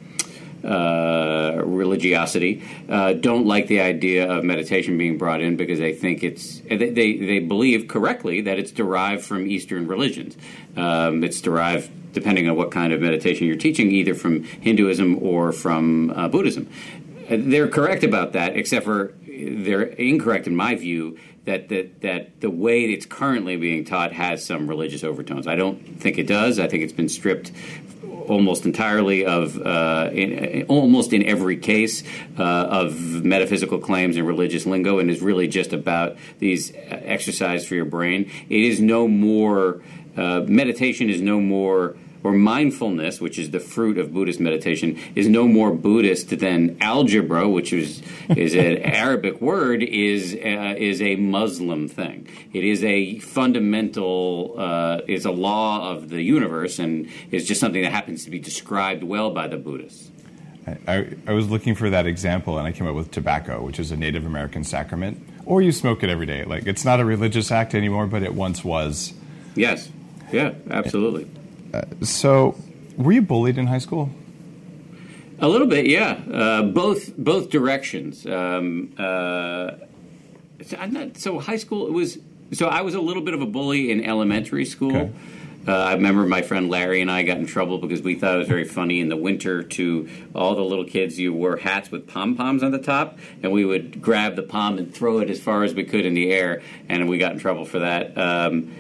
uh, religiosity, uh, don't like the idea of meditation being brought in because they think it's they they, they believe correctly that it's derived from Eastern religions. Um, it's derived, depending on what kind of meditation you're teaching, either from Hinduism or from uh, Buddhism. They're correct about that, except for they're incorrect in my view that, that that the way it's currently being taught has some religious overtones. I don't think it does. I think it's been stripped almost entirely of, uh, in, almost in every case, uh, of metaphysical claims and religious lingo, and is really just about these exercise for your brain. It is no more, uh, meditation is no more, or mindfulness, which is the fruit of Buddhist meditation, is no more Buddhist than algebra, which is is an Arabic word, is uh, is a Muslim thing. It is a fundamental, uh, is a law of the universe, and is just something that happens to be described well by the Buddhists. I, I was looking for that example, and I came up with tobacco, which is a Native American sacrament, or you smoke it every day. Like, it's not a religious act anymore, but it once was. Yes. Yeah, absolutely. Uh, so, were you bullied in high school? A little bit, yeah. Uh, both both directions. Um, uh, so, I'm not, so high school, it was... So I was a little bit of a bully in elementary school. Okay. Uh, I remember my friend Larry and I got in trouble because we thought it was very funny in the winter to all the little kids, you wore hats with pom-poms on the top, and we would grab the pom and throw it as far as we could in the air, and we got in trouble for that. Um,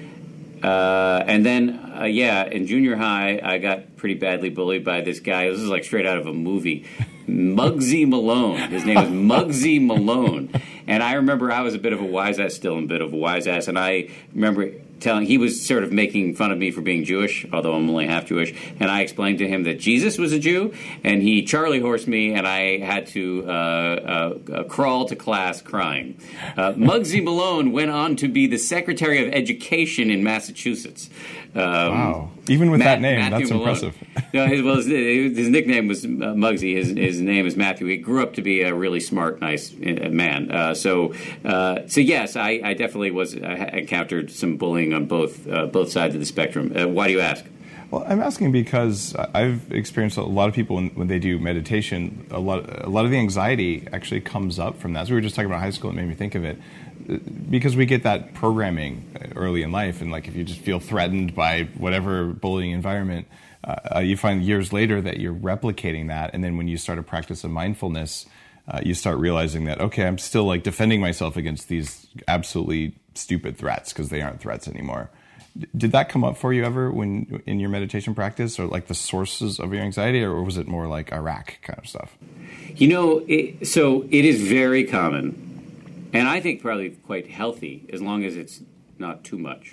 uh, and then, uh, yeah, in junior high, I got pretty badly bullied by this guy. This is like straight out of a movie. Muggsy Malone. His name was Muggsy Malone. And I remember I was a bit of a wise ass, still a bit of a wise ass, and I remember telling, he was sort of making fun of me for being Jewish, although I'm only half Jewish, and I explained to him that Jesus was a Jew, and he Charlie horsed me, and I had to uh, uh, uh, crawl to class crying. Uh, Muggsy Malone went on to be the Secretary of Education in Massachusetts. Um, wow. Even with Matt, that name, Matthew that's Malone. impressive. No, his, well, his, his nickname was uh, Muggsy. His, his name is Matthew. He grew up to be a really smart, nice uh, man. Uh, so, uh, so yes, I, I definitely was I encountered some bullying on both uh, both sides of the spectrum. Uh, why do you ask? Well, I'm asking because I've experienced a lot of people when, when they do meditation, a lot a lot of the anxiety actually comes up from that. So we were just talking about high school, it made me think of it. Because we get that programming early in life, and like if you just feel threatened by whatever bullying environment, uh, you find years later that you're replicating that, and then when you start a practice of mindfulness, uh, you start realizing that, okay, I'm still like defending myself against these absolutely stupid threats because they aren't threats anymore. Did that come up for you ever when in your meditation practice, or like the sources of your anxiety, or was it more like Iraq kind of stuff? You know, it, so it is very common. And I think probably quite healthy, as long as it's not too much,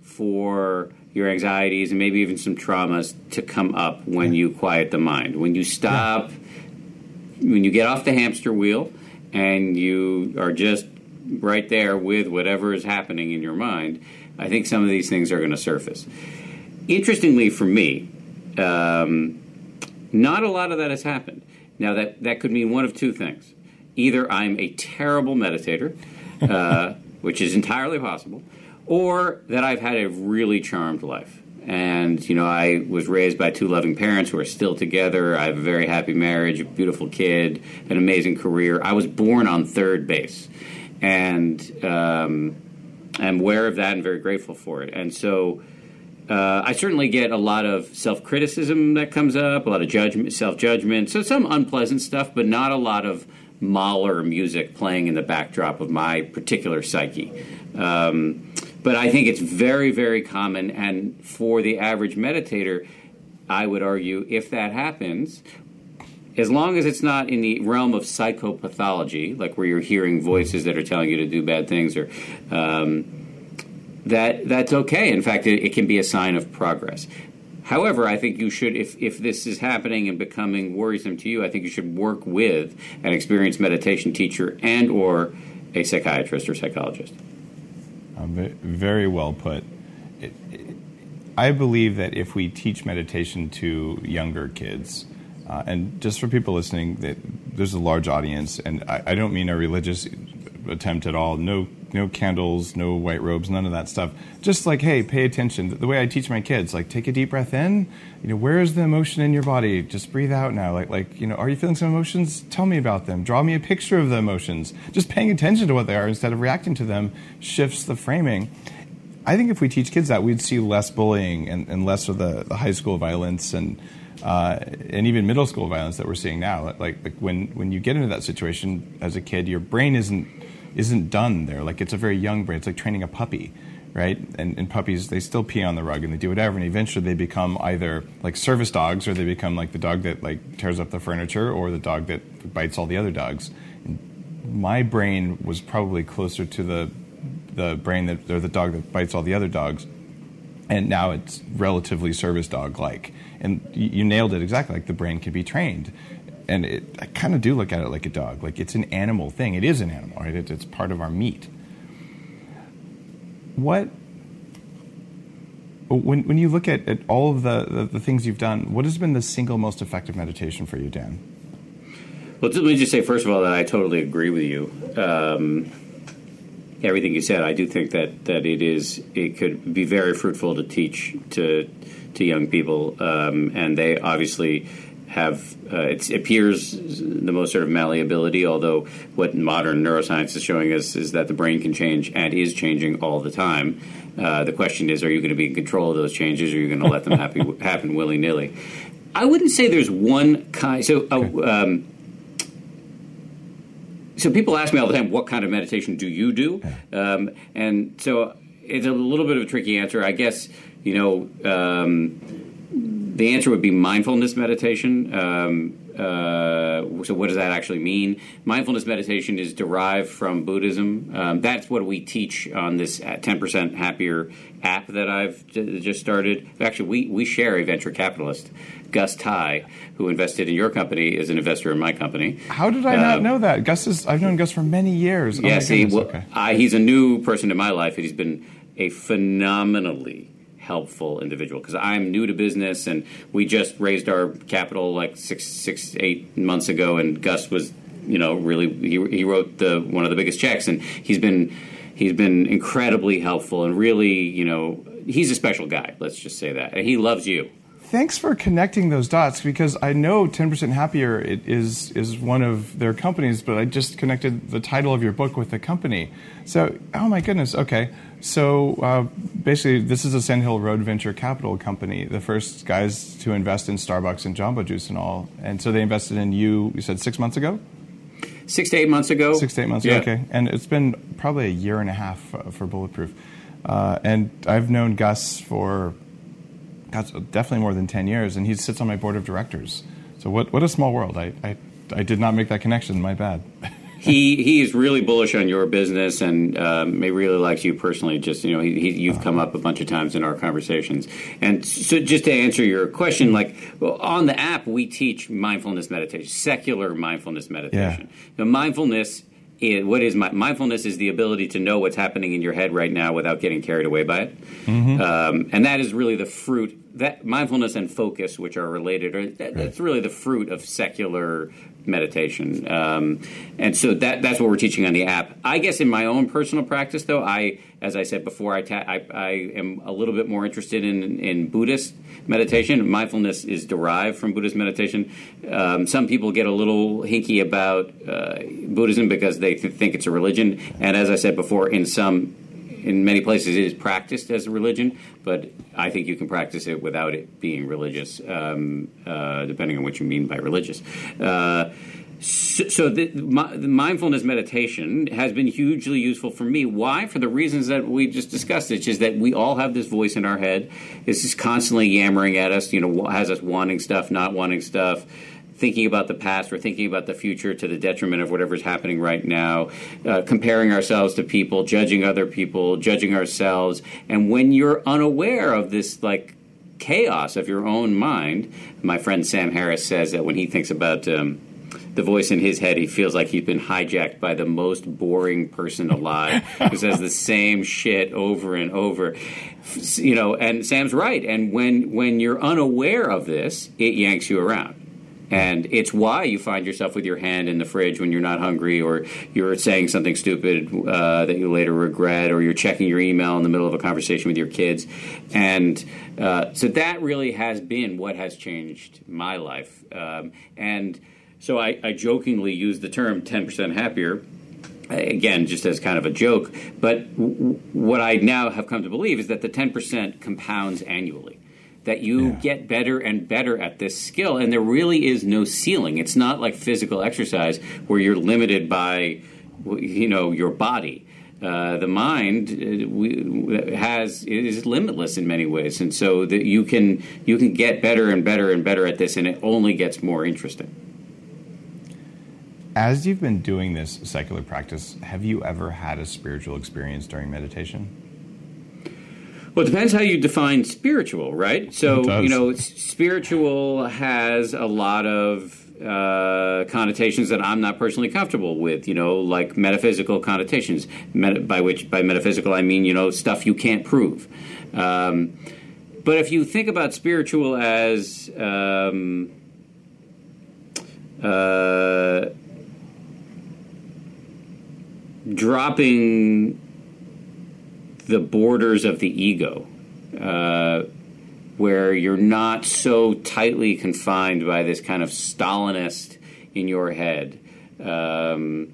for your anxieties and maybe even some traumas to come up when you quiet the mind. When you stop, yeah. when you get off the hamster wheel and you are just right there with whatever is happening in your mind, I think some of these things are going to surface. Interestingly for me, um, not a lot of that has happened. Now, that, that could mean one of two things. Either I'm a terrible meditator, uh, which is entirely possible, or that I've had a really charmed life. And, you know, I was raised by two loving parents who are still together. I have a very happy marriage, a beautiful kid, an amazing career. I was born on third base. And um, I'm aware of that and very grateful for it. And so uh, I certainly get a lot of self-criticism that comes up, a lot of judgment, self-judgment, so some unpleasant stuff, but not a lot of Mahler music playing in the backdrop of my particular psyche. Um, but I think it's very, very common, and for the average meditator, I would argue if that happens, as long as it's not in the realm of psychopathology, like where you're hearing voices that are telling you to do bad things, or um, that that's okay. In fact, it, it can be a sign of progress. However, I think you should, if, if this is happening and becoming worrisome to you, I think you should work with an experienced meditation teacher and or a psychiatrist or psychologist. Um, very well put. It, it, I believe that if we teach meditation to younger kids, uh, and just for people listening, that there's a large audience, and I, I don't mean a religious attempt at all. No No candles, no white robes, none of that stuff. Just like, hey, pay attention. The way I teach my kids, like, take a deep breath in. You know, where is the emotion in your body? Just breathe out now. Like, like, you know, are you feeling some emotions? Tell me about them. Draw me a picture of the emotions. Just paying attention to what they are instead of reacting to them shifts the framing. I think if we teach kids that, we'd see less bullying and, and less of the, the high school violence and uh, and even middle school violence that we're seeing now. Like, like when when you get into that situation as a kid, your brain isn't isn't done there. Like, it's a very young brain. It's like training a puppy, right? And, and puppies, they still pee on the rug and they do whatever, and eventually they become either like service dogs, or they become like the dog that like tears up the furniture, or the dog that bites all the other dogs. And my brain was probably closer to the the brain that, or the dog that bites all the other dogs, and now it's relatively service dog-like. And you, you nailed it exactly. Like, the brain can be trained. And it, I kind of do look at it like a dog. Like, it's an animal thing. It is an animal, right? It, it's part of our meat. What, when when you look at, at all of the, the, the things you've done, what has been the single most effective meditation for you, Dan? Well, let me just say, first of all, that I totally agree with you. Um, everything you said, I do think that, that it is, it could be very fruitful to teach to to young people, um, and they obviously have uh, it appears the most sort of malleability, although what modern neuroscience is showing us is that the brain can change and is changing all the time. Uh, the question is, are you going to be in control of those changes, or are you going to let them happen, happen willy-nilly? I wouldn't say there's one kind. So, uh, okay. um, so people ask me all the time, what kind of meditation do you do? Um, and so it's a little bit of a tricky answer. I guess, you know, um, the answer would be mindfulness meditation. Um, uh, so what does that actually mean? Mindfulness meditation is derived from Buddhism. Um, that's what we teach on this ten percent Happier app that I've j- just started. Actually, we, we share a venture capitalist, Gus Tai, who invested in your company, is an investor in my company. How did I uh, not know that? Gus is, I've known Gus for many years. Oh yes, he, well, okay. I, he's a new person in my life, and he's been a phenomenally helpful individual, because I'm new to business, and we just raised our capital like six, six, eight months ago, and Gus was, you know, really he, he wrote the one of the biggest checks, and he's been he's been incredibly helpful, and really, you know, he's a special guy. Let's just say that, and he loves you. Thanks for connecting those dots, because I know ten percent Happier it is is one of their companies, but I just connected the title of your book with the company. So, oh my goodness, okay. So uh, basically, this is a Sand Hill Road venture capital company, the first guys to invest in Starbucks and Jamba Juice and all. And so they invested in you, you said six months ago? Six to eight months ago. Six to eight months yeah. ago, okay. And it's been probably a year and a half uh, for Bulletproof. Uh, and I've known Gus for God, definitely more than ten years, and he sits on my board of directors. So what what a small world. I, I, I did not make that connection. My bad. He he is really bullish on your business, and um, he really likes you personally. Just, you know, he, he, you've come up a bunch of times in our conversations. And so, just to answer your question, like, well, on the app, we teach mindfulness meditation, secular mindfulness meditation. Yeah. The mindfulness is, what is my, mindfulness is the ability to know what's happening in your head right now without getting carried away by it, mm-hmm. um, and that is really the fruit. That mindfulness and focus, which are related, are, that, that's really the fruit of secular meditation. Um, and so that that's what we're teaching on the app. I guess in my own personal practice, though, I, as I said before, I, ta- I, I am a little bit more interested in, in Buddhist meditation. Mindfulness is derived from Buddhist meditation. Um, some people get a little hinky about uh, Buddhism because they th- think it's a religion. And as I said before, in some In many places, it is practiced as a religion, but I think you can practice it without it being religious, um, uh, depending on what you mean by religious. Uh, so so the, my, the mindfulness meditation has been hugely useful for me. Why? For the reasons that we just discussed. It's just that we all have this voice in our head. It's just constantly yammering at us, you know, has us wanting stuff, not wanting stuff, thinking about the past or thinking about the future to the detriment of whatever's happening right now, uh, comparing ourselves to people, judging other people, judging ourselves. And when you're unaware of this, like, chaos of your own mind, my friend Sam Harris says that when he thinks about um, the voice in his head, he feels like he's been hijacked by the most boring person alive who says the same shit over and over. You know, and Sam's right. And when, when you're unaware of this, it yanks you around. And it's why you find yourself with your hand in the fridge when you're not hungry, or you're saying something stupid uh, that you later regret, or you're checking your email in the middle of a conversation with your kids. And uh, so that really has been what has changed my life. Um, and so I, I jokingly use the term ten percent happier, again, just as kind of a joke. But w- what I now have come to believe is that the ten percent compounds annually. That you yeah. get better and better at this skill, and there really is no ceiling. It's not like physical exercise where you're limited by, you know, your body. Uh, the mind uh, we, has is limitless in many ways, and so that you can you can get better and better and better at this, and it only gets more interesting. As you've been doing this secular practice, have you ever had a spiritual experience during meditation? Well, it depends how you define spiritual, right? So, you know, spiritual has a lot of uh, connotations that I'm not personally comfortable with, you know, like metaphysical connotations, Met- by which, by metaphysical, I mean, you know, stuff you can't prove. Um, but if you think about spiritual as um, uh, dropping the borders of the ego, uh, where you're not so tightly confined by this kind of Stalinist in your head, um,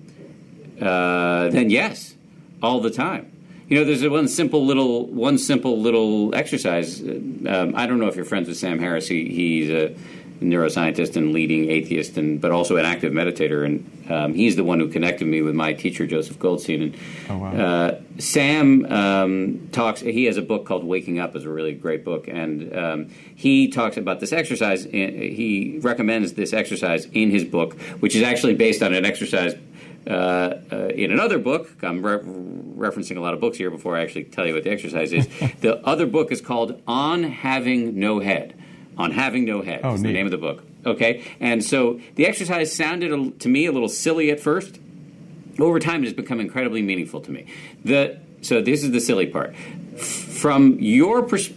uh, then yes, all the time. You know, there's one simple little one simple little exercise. Um, I don't know if you're friends with Sam Harris. He, he's a neuroscientist and leading atheist, and but also an active meditator. And um, he's the one who connected me with my teacher, Joseph Goldstein. And oh, wow. uh, Sam um, talks. He has a book called Waking Up. It's a really great book, and um, he talks about this exercise. He recommends this exercise in his book, which is actually based on an exercise uh, uh, in another book. I'm re- referencing a lot of books here before I actually tell you what the exercise is. The other book is called On Having No Head. On Having No Head oh, is neat. the name of the book. Okay? And so the exercise sounded a, to me a little silly at first. Over time, it has become incredibly meaningful to me. The So this is the silly part. From your, pers-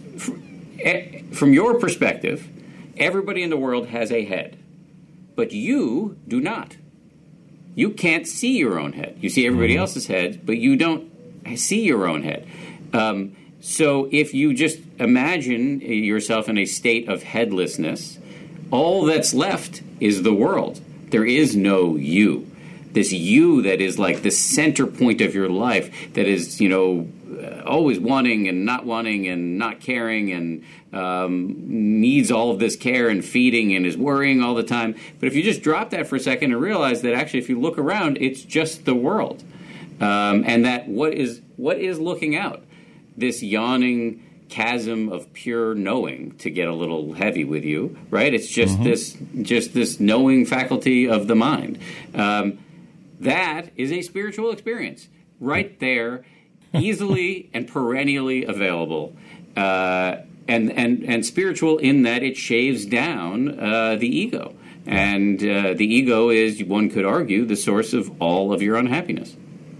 from your perspective, everybody in the world has a head. But you do not. You can't see your own head. You see everybody mm-hmm. else's head, but you don't see your own head. Um, so if you just imagine yourself in a state of headlessness, all that's left is the world. There is no you. This you that is like the center point of your life, that is, you know, always wanting and not wanting and not caring and um, needs all of this care and feeding and is worrying all the time. But if you just drop that for a second and realize that actually if you look around, it's just the world. Um, and that what is what is looking out? This yawning chasm of pure knowing, to get a little heavy with you, right? It's just mm-hmm. this just this knowing faculty of the mind. Um, that is a spiritual experience right there, easily and perennially available. Uh, and, and, and spiritual in that it shaves down uh, the ego. And uh, the ego is, one could argue, the source of all of your unhappiness.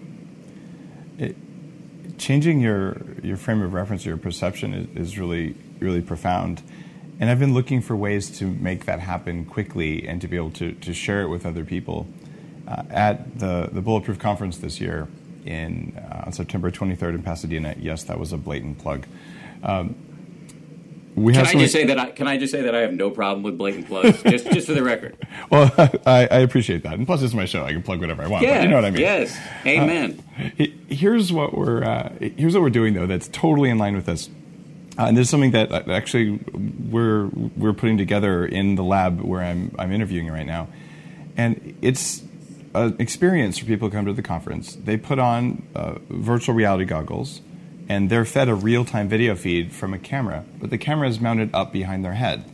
It, changing your your frame of reference, your perception is, is really, really profound. And I've been looking for ways to make that happen quickly and to be able to, to share it with other people. Uh, at the, the Bulletproof Conference this year in uh, on September twenty-third in Pasadena, yes, that was a blatant plug. Um, we can have I just say that I, can I just say that I have no problem with blatant plugs, just just for the record. Well, I, I appreciate that, and plus it's my show; I can plug whatever I want. Yeah, but you know what I mean. Yes, amen. Uh, here's what we're uh, here's what we're doing though. That's totally in line with this, uh, and there's something that actually we're we're putting together in the lab where I'm I'm interviewing right now, and it's an experience for people who come to the conference. They put on uh, virtual reality goggles, and they're fed a real-time video feed from a camera, but the camera is mounted up behind their head.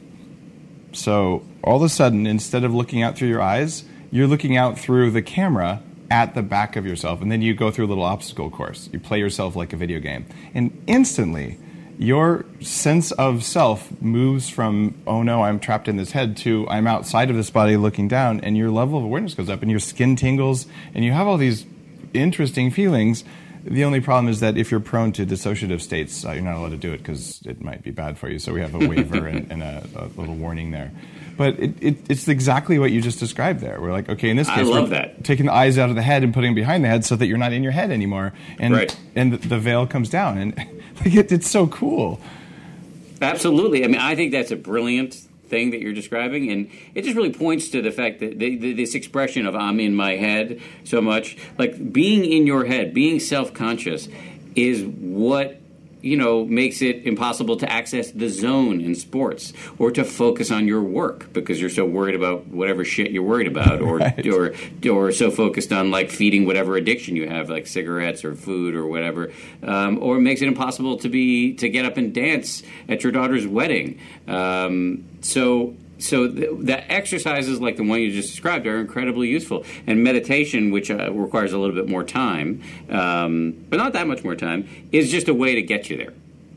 So all of a sudden, instead of looking out through your eyes, you're looking out through the camera at the back of yourself, and then you go through a little obstacle course. You play yourself like a video game. And instantly, your sense of self moves from, oh no, I'm trapped in this head, to I'm outside of this body looking down, and your level of awareness goes up, and your skin tingles, and you have all these interesting feelings. The only problem is that if you're prone to dissociative states, uh, you're not allowed to do it because it might be bad for you. So we have a waiver and, and a, a little warning there. But it, it, it's exactly what you just described there. We're like, okay, in this case, I love we're that. taking the eyes out of the head and putting them behind the head so that you're not in your head anymore. And right. and the, the veil comes down. And like it, it's so cool. Absolutely. I mean, I think that's a brilliant thing that you're describing, and it just really points to the fact that the, the, this expression of I'm in my head so much, like being in your head, being self-conscious is what, you know, makes it impossible to access the zone in sports or to focus on your work because you're so worried about whatever shit you're worried about, or right. or or so focused on like feeding whatever addiction you have, like cigarettes or food or whatever, um, or it makes it impossible to be to get up and dance at your daughter's wedding. Um, so. So the, the exercises like the one you just described are incredibly useful. And meditation, which uh, requires a little bit more time, um, but not that much more time, is just a way to get you there.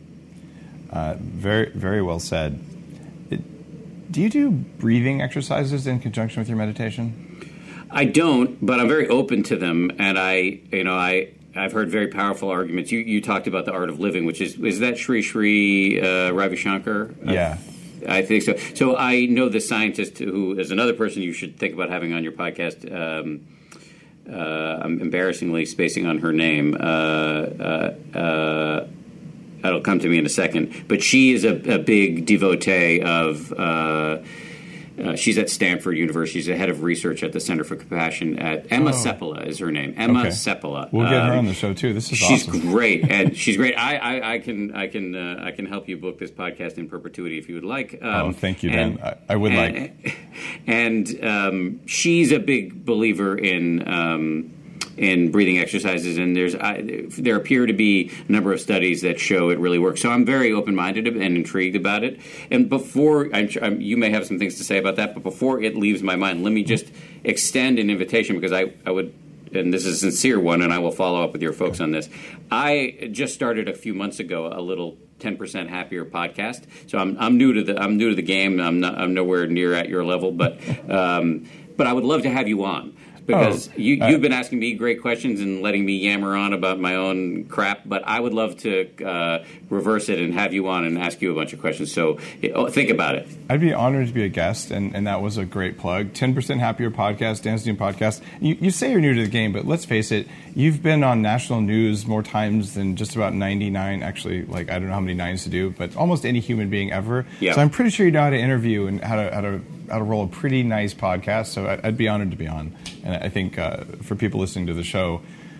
Uh, very, very well said. It, do you do breathing exercises in conjunction with your meditation? I don't, but I'm very open to them. And I, you know, I, I've heard very powerful arguments. You, you talked about the art of living, which is, is that Sri Sri uh, Ravi Shankar? Yeah. I think so. So I know the scientist who is another person you should think about having on your podcast. Um, uh, I'm embarrassingly spacing on her name. Uh, uh, uh, that'll come to me in a second. But she is a, a big devotee of. Uh, Uh, she's at Stanford University. She's the head of research at the Center for Compassion. At Emma oh. Seppala is her name. Emma okay. Seppala. We'll get um, her on the show too. This is she's awesome. great, and she's great. I, I, I can I can uh, I can help you book this podcast in perpetuity if you would like. Um, oh, thank you, Dan. I, I would and, like. And um, she's a big believer in. Um, in breathing exercises, and there's I, there appear to be a number of studies that show it really works. So I'm very open-minded and intrigued about it. And before, I'm, I'm, you may have some things to say about that, but before it leaves my mind, let me just extend an invitation, because I, I would, and this is a sincere one, and I will follow up with your folks on this. I just started a few months ago a little ten percent Happier podcast. So I'm I'm new to the I'm new to the game. I'm not I'm nowhere near at your level, but um, but I would love to have you on. Because oh, you, you've been asking me great questions and letting me yammer on about my own crap, but I would love to uh, reverse it and have you on and ask you a bunch of questions. So oh, think about it. I'd be honored to be a guest, and, and that was a great plug. ten percent Happier podcast, Dan's Doom podcast. You, you say you're new to the game, but let's face it, you've been on national news more times than just about ninety-nine, actually, like I don't know how many nines to do, but almost any human being ever. Yep. So I'm pretty sure you know how to interview and how to how to how to roll a pretty nice podcast. So I'd be honored to be on. And I think uh, for people listening to the show,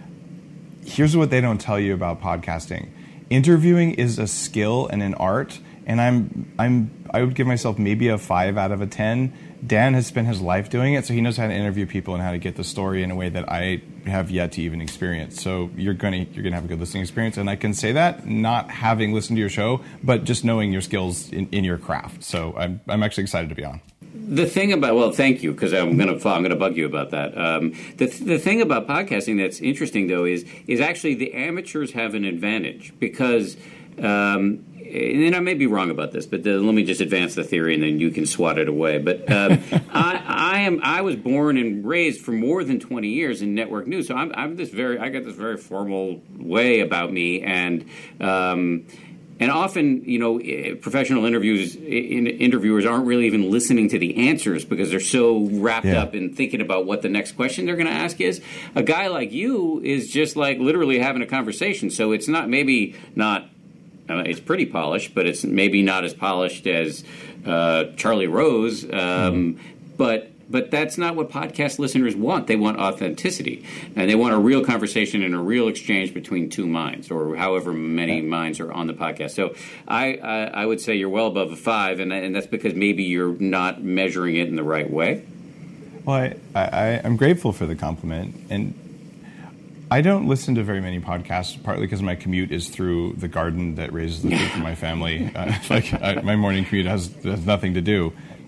here's what they don't tell you about podcasting. Interviewing is a skill and an art, and I'm I'm I would give myself maybe a five out of a ten. Dan has spent his life doing it, so he knows how to interview people and how to get the story in a way that I have yet to even experience. So you're gonna you're gonna have a good listening experience, and I can say that not having listened to your show, but just knowing your skills in, in your craft. So I'm I'm actually excited to be on. The thing about well, thank you, because I'm gonna I'm gonna bug you about that. Um, the the thing about podcasting that's interesting though is is actually the amateurs have an advantage because. Um, and I may be wrong about this, but the, let me just advance the theory, and then you can swat it away. But um, I, I am I was born and raised for more than twenty years in network news, so I'm, I'm this very I got this very formal way about me, and um, and often you know professional interviews in, interviewers aren't really even listening to the answers because they're so wrapped yeah. up in thinking about what the next question they're going to ask is. A guy like you is just like literally having a conversation, so it's not maybe not. Uh, it's pretty polished, but it's maybe not as polished as uh, Charlie Rose. Um, mm. But but that's not what podcast listeners want. They want authenticity, and they want a real conversation and a real exchange between two minds, or however many yeah. minds are on the podcast. So I, I I would say you're well above a five, and and that's because maybe you're not measuring it in the right way. Well, I, I I'm grateful for the compliment, and. I don't listen to very many podcasts, partly because my commute is through the garden that raises the food for my family. Uh, like I, my morning commute has, has nothing to do.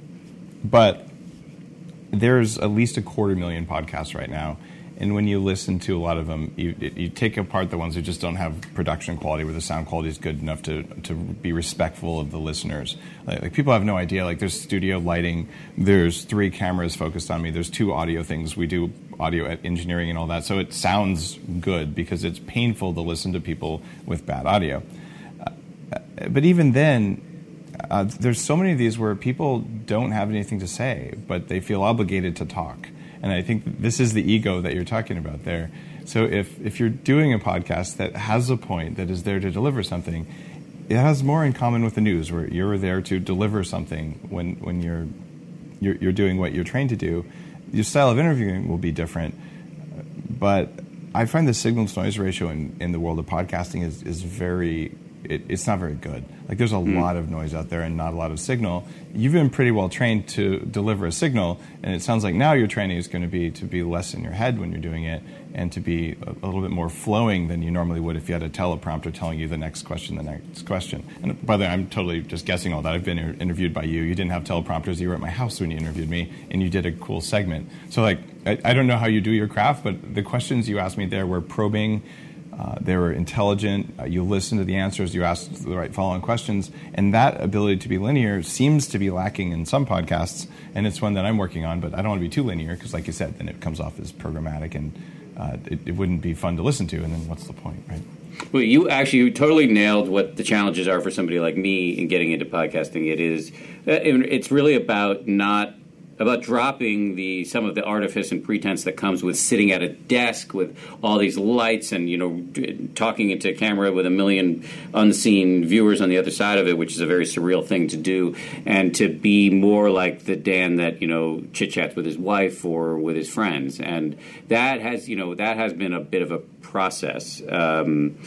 But there's at least a quarter million podcasts right now. And when you listen to a lot of them, you, you take apart the ones who just don't have production quality, where the sound quality is good enough to, to be respectful of the listeners. Like, like people have no idea. Like there's studio lighting, there's three cameras focused on me, there's two audio things. We do audio engineering and all that, so it sounds good because it's painful to listen to people with bad audio. Uh, but even then, uh, there's so many of these where people don't have anything to say, but they feel obligated to talk. And I think this is the ego that you're talking about there. So if, if you're doing a podcast that has a point, that is there to deliver something, it has more in common with the news, where you're there to deliver something when, when you're, you're you're doing what you're trained to do. Your style of interviewing will be different. But I find the signal-to-noise ratio in, in the world of podcasting is, is very... It, it's not very good. Like there's a mm. lot of noise out there and not a lot of signal. You've been pretty well trained to deliver a signal, and it sounds like now your training is going to be to be less in your head when you're doing it, and to be a, a little bit more flowing than you normally would if you had a teleprompter telling you the next question, the next question. And by the way, I'm totally just guessing all that. I've been interviewed by you. You didn't have teleprompters. You were at my house when you interviewed me, and you did a cool segment. So like, I, I don't know how you do your craft, but the questions you asked me there were probing. Uh, they were intelligent. Uh, you listened to the answers. You asked the right follow-on questions. And that ability to be linear seems to be lacking in some podcasts. And it's one that I'm working on. But I don't want to be too linear because, like you said, then it comes off as programmatic. And uh, it, it wouldn't be fun to listen to. And then what's the point, right? Well, you actually you totally nailed what the challenges are for somebody like me in getting into podcasting. It is, it's really about not about dropping the some of the artifice and pretense that comes with sitting at a desk with all these lights and, you know, talking into camera with a million unseen viewers on the other side of it, which is a very surreal thing to do, and to be more like the Dan that, you know, chit-chats with his wife or with his friends. And that has, you know, that has been a bit of a process. Um,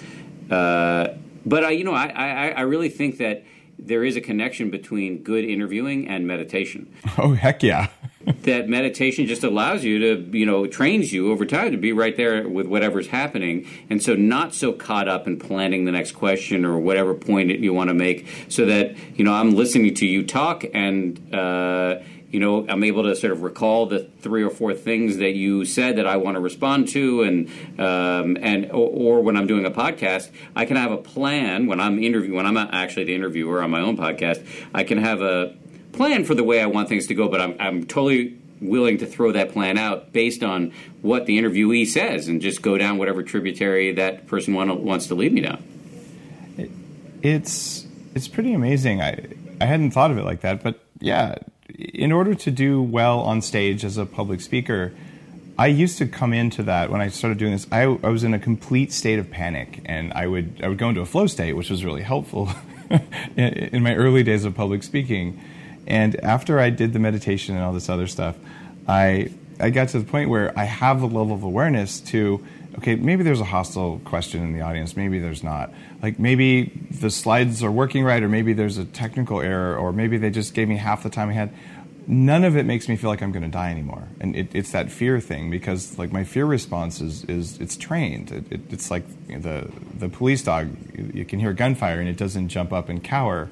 uh, but, I, you know, I, I, I really think that there is a connection between good interviewing and meditation. Oh, heck yeah. That meditation just allows you to, you know, trains you over time to be right there with whatever's happening. And so not so caught up in planning the next question or whatever point you want to make, so that, you know, I'm listening to you talk and, uh, you know, I'm able to sort of recall the three or four things that you said that I want to respond to, and um, and or, or when I'm doing a podcast, I can have a plan when I'm interviewing. When I'm actually the interviewer on my own podcast, I can have a plan for the way I want things to go. But I'm I'm totally willing to throw that plan out based on what the interviewee says, and just go down whatever tributary that person want, wants to lead me down. It, it's it's pretty amazing. I I hadn't thought of it like that, but yeah. In order to do well on stage as a public speaker, I used to come into that when I started doing this. I, I was in a complete state of panic, and I would I would go into a flow state, which was really helpful in, in my early days of public speaking. And after I did the meditation and all this other stuff, I I got to the point where I have the level of awareness to, okay, maybe there's a hostile question in the audience, maybe there's not. Like maybe the slides are working right, or maybe there's a technical error, or maybe they just gave me half the time I had. None of it makes me feel like I'm going to die anymore. And it, it's that fear thing, because like my fear response is, is it's trained. It, it, it's like, you know, the, the police dog, you can hear gunfire and it doesn't jump up and cower.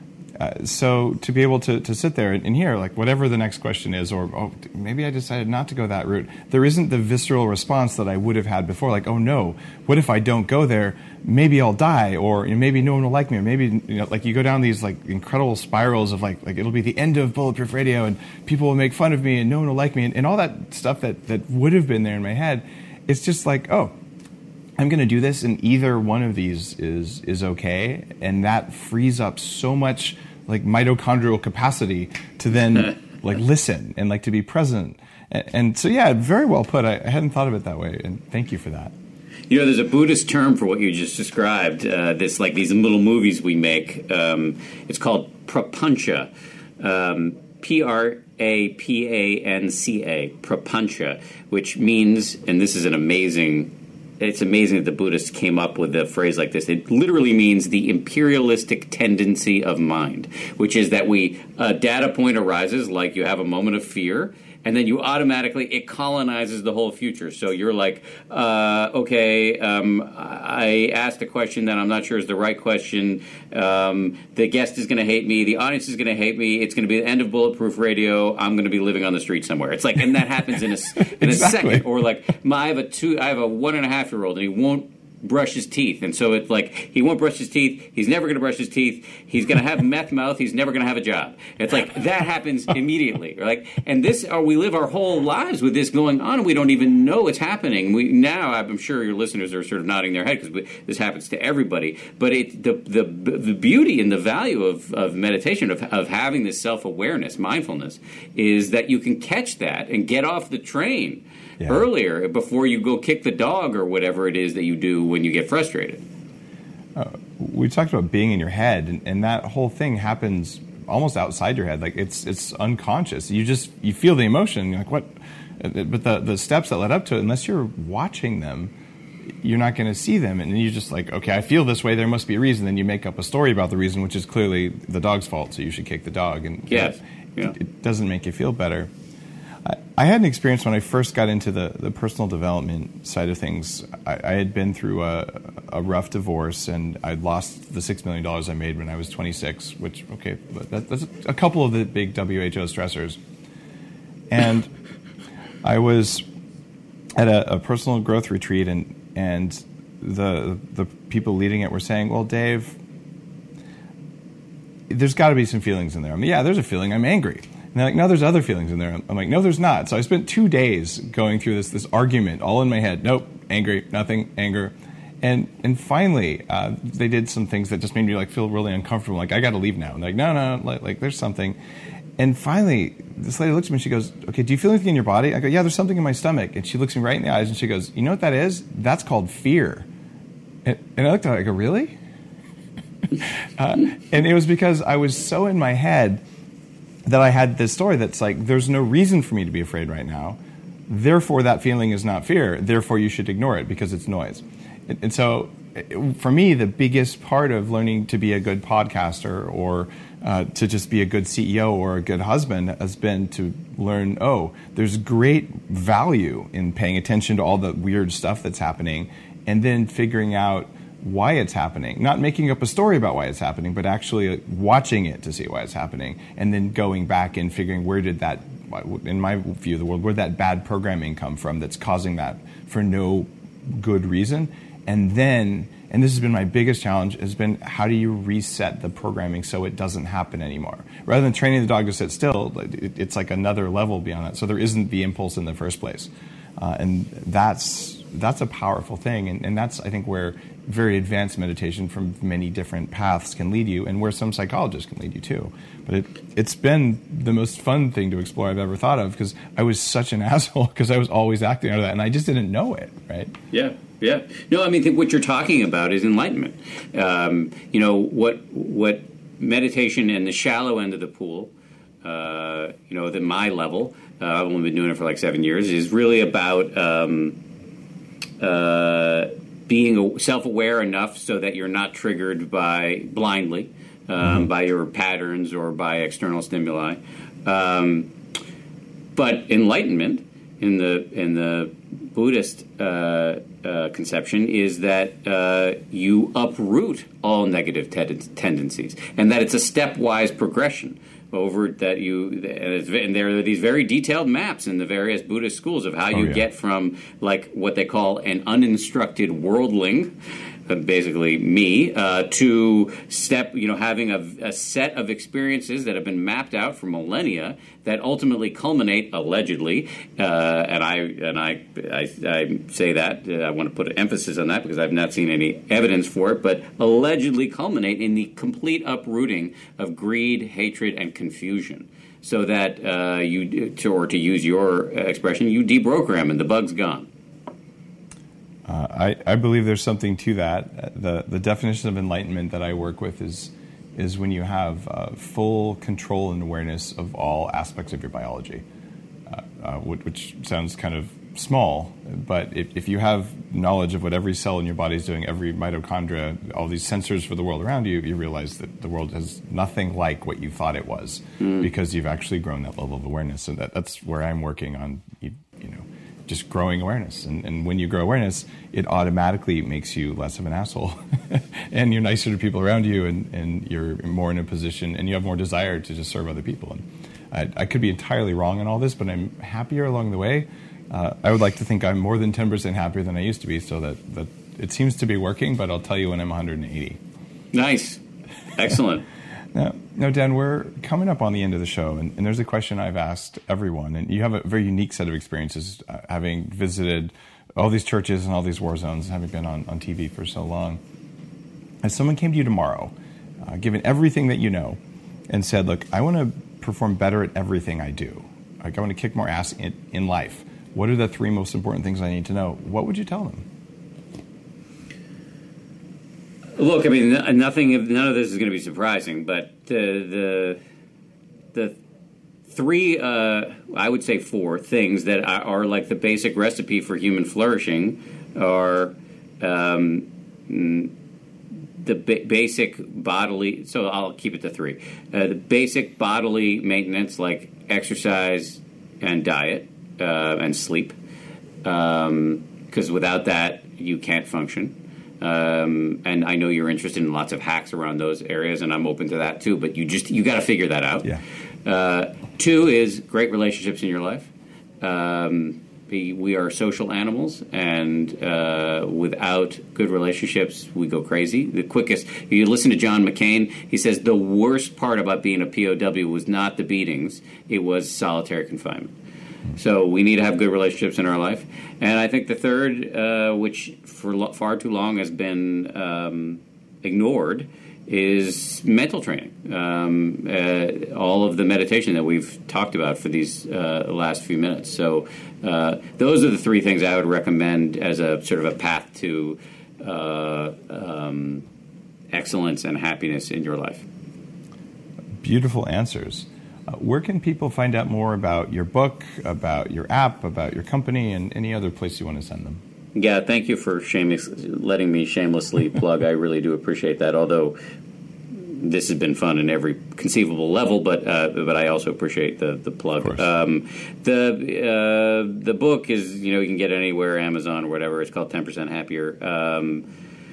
Uh, so to be able to, to sit there and hear, like, whatever the next question is, or, oh, maybe I decided not to go that route, there isn't the visceral response that I would have had before, like, oh no, what if I don't go there? Maybe I'll die, or, you know, maybe no one will like me, or maybe, you know, like you go down these like incredible spirals of like, like it'll be the end of Bulletproof Radio and people will make fun of me and no one will like me, and, and all that stuff that, that would have been there in my head. It's just like, oh, I'm going to do this, and either one of these is is okay, and that frees up so much like mitochondrial capacity to then like listen and like to be present. And, and so, yeah, very well put. I, I hadn't thought of it that way, and thank you for that. You know, there's a Buddhist term for what you just described. Uh, this, like these little movies we make. Um, it's called prapancha, um, P R A P A N C A, prapancha, which means, and this is an amazing. It's amazing that the Buddhists came up with a phrase like this. It literally means the imperialistic tendency of mind, which is that we a data point arises, like you have a moment of fear, and then you automatically, it colonizes the whole future. So you're like, uh, okay, um, I asked a question that I'm not sure is the right question. Um, the guest is going to hate me. The audience is going to hate me. It's going to be the end of Bulletproof Radio. I'm going to be living on the street somewhere. It's like, and that happens in a, in exactly. a second. Or like, my, I have a two, I have a one and a half year old, and he won't brush his teeth, and so it's like he won't brush his teeth. He's never going to brush his teeth. He's going to have meth mouth. He's never going to have a job. It's like that happens immediately, right? And this, or we live our whole lives with this going on, and we don't even know it's happening. We now, I'm sure your listeners are sort of nodding their head because this happens to everybody. But it, the the the beauty and the value of, of meditation, of of having this self awareness, mindfulness, is that you can catch that and get off the train. Yeah. Earlier, before you go kick the dog or whatever it is that you do when you get frustrated. Uh, we talked about being in your head, and, and that whole thing happens almost outside your head. Like it's it's unconscious. You just you feel the emotion. You're like, what? But the the steps that led up to it, unless you're watching them, you're not going to see them. And you're just like, okay, I feel this way. There must be a reason. Then you make up a story about the reason, which is clearly the dog's fault. So you should kick the dog. And yes, you know, yeah. it, it doesn't make you feel better. I had an experience when I first got into the, the personal development side of things. I, I had been through a, a rough divorce, and I'd lost the six million dollars I made when I was twenty-six, which, okay, but that, that's a couple of the big W H O stressors. And I was at a, a personal growth retreat, and, and the the people leading it were saying, well, Dave, there's got to be some feelings in there. I mean, yeah, there's a feeling. I'm angry. And they're like, no, there's other feelings in there. I'm like, no, there's not. So I spent two days going through this this argument all in my head. Nope, angry, nothing, anger. And and finally, uh, they did some things that just made me like feel really uncomfortable. Like, I got to leave now. And they're like, no, no, like, like there's something. And finally, this lady looks at me and she goes, okay, do you feel anything in your body? I go, yeah, there's something in my stomach. And she looks me right in the eyes and she goes, you know what that is? That's called fear. And, and I looked at her, I go, really? uh, and it was because I was so in my head that I had this story that's like, there's no reason for me to be afraid right now. Therefore, that feeling is not fear. Therefore, you should ignore it because it's noise. And, and so for me, the biggest part of learning to be a good podcaster or uh, to just be a good C E O or a good husband has been to learn, oh, there's great value in paying attention to all the weird stuff that's happening and then figuring out why it's happening. Not making up a story about why it's happening, but actually watching it to see why it's happening and then going back and figuring where did that, in my view of the world, where that bad programming come from that's causing that for no good reason. And then, and this has been my biggest challenge, has been how do you reset the programming so it doesn't happen anymore? Rather than training the dog to sit still, it's like another level beyond that. So there isn't the impulse in the first place. Uh, and that's that's a powerful thing. And, and that's, I think, where very advanced meditation from many different paths can lead you and where some psychologists can lead you too. But it, it's been the most fun thing to explore I've ever thought of because I was such an asshole because I was always acting out of that and I just didn't know it, right? Yeah. Yeah. No, I mean, think what you're talking about is enlightenment. Um, you know, what what meditation and the shallow end of the pool, uh, you know, at my level, uh, I've only been doing it for like seven years, is really about um, uh, being self-aware enough so that you're not triggered by blindly um, mm-hmm. by your patterns or by external stimuli. Um, but enlightenment in the in the Buddhist uh, uh, conception is that uh, you uproot all negative te- tendencies, and that it's a stepwise progression over that you. And, it's, and there are these very detailed maps in the various Buddhist schools of how you oh, yeah. get from like what they call an uninstructed worldling, basically me, uh, to step, you know, having a, a set of experiences that have been mapped out for millennia that ultimately culminate, allegedly, uh, and I and I, I, I say that, uh, I want to put an emphasis on that because I've not seen any evidence for it, but allegedly culminate in the complete uprooting of greed, hatred, and confusion. So that uh, you, to, or to use your expression, you deprogram and the bug's gone. Uh, I, I believe there's something to that. The the definition of enlightenment that I work with is is when you have uh, full control and awareness of all aspects of your biology, uh, uh, which sounds kind of small, but if, if you have knowledge of what every cell in your body is doing, every mitochondria, all these sensors for the world around you, you realize that the world has nothing like what you thought it was mm. because you've actually grown that level of awareness. So that, that's where I'm working on, you, you know, just growing awareness. And, and when you grow awareness, it automatically makes you less of an asshole. And you're nicer to people around you, and, and you're more in a position, and you have more desire to just serve other people. And I, I could be entirely wrong on all this, but I'm happier along the way. Uh, I would like to think I'm more than ten percent happier than I used to be, so that, that it seems to be working, but I'll tell you when I'm one hundred eighty. Nice. Excellent. Now, now, Dan, we're coming up on the end of the show, and, and there's a question I've asked everyone, and you have a very unique set of experiences, uh, having visited all these churches and all these war zones, having been on, on T V for so long. If someone came to you tomorrow, uh, given everything that you know, and said, look, I want to perform better at everything I do. Like, I want to kick more ass in, in life. What are the three most important things I need to know? What would you tell them? Look, I mean, nothing. None of this is going to be surprising, but the the, the three, uh, I would say four things that are, are like the basic recipe for human flourishing are um, the ba- basic bodily. So I'll keep it to three. Uh, the basic bodily maintenance, like exercise and diet. Uh, and sleep, because um, without that, you can't function. Um, and I know you're interested in lots of hacks around those areas, and I'm open to that too. But you just you got to figure that out. Yeah. Uh, two is great relationships in your life. Um, we, we are social animals, and uh, without good relationships, we go crazy. The quickest. You listen to John McCain. He says the worst part about being a P O W was not the beatings; it was solitary confinement. So we need to have good relationships in our life. And I think the third, uh, which for lo- far too long has been um, ignored, is mental training. Um, uh, all of the meditation that we've talked about for these uh, last few minutes. So uh, those are the three things I would recommend as a sort of a path to uh, um, excellence and happiness in your life. Beautiful answers. Uh, where can people find out more about your book, about your app, about your company, and any other place you want to send them? Yeah, thank you for shameless, letting me shamelessly plug. I really do appreciate that, although this has been fun in every conceivable level, but uh, but I also appreciate the, the plug. Um, the uh, the book is, you know, you can get it anywhere, Amazon or whatever. It's called ten percent Happier. Um,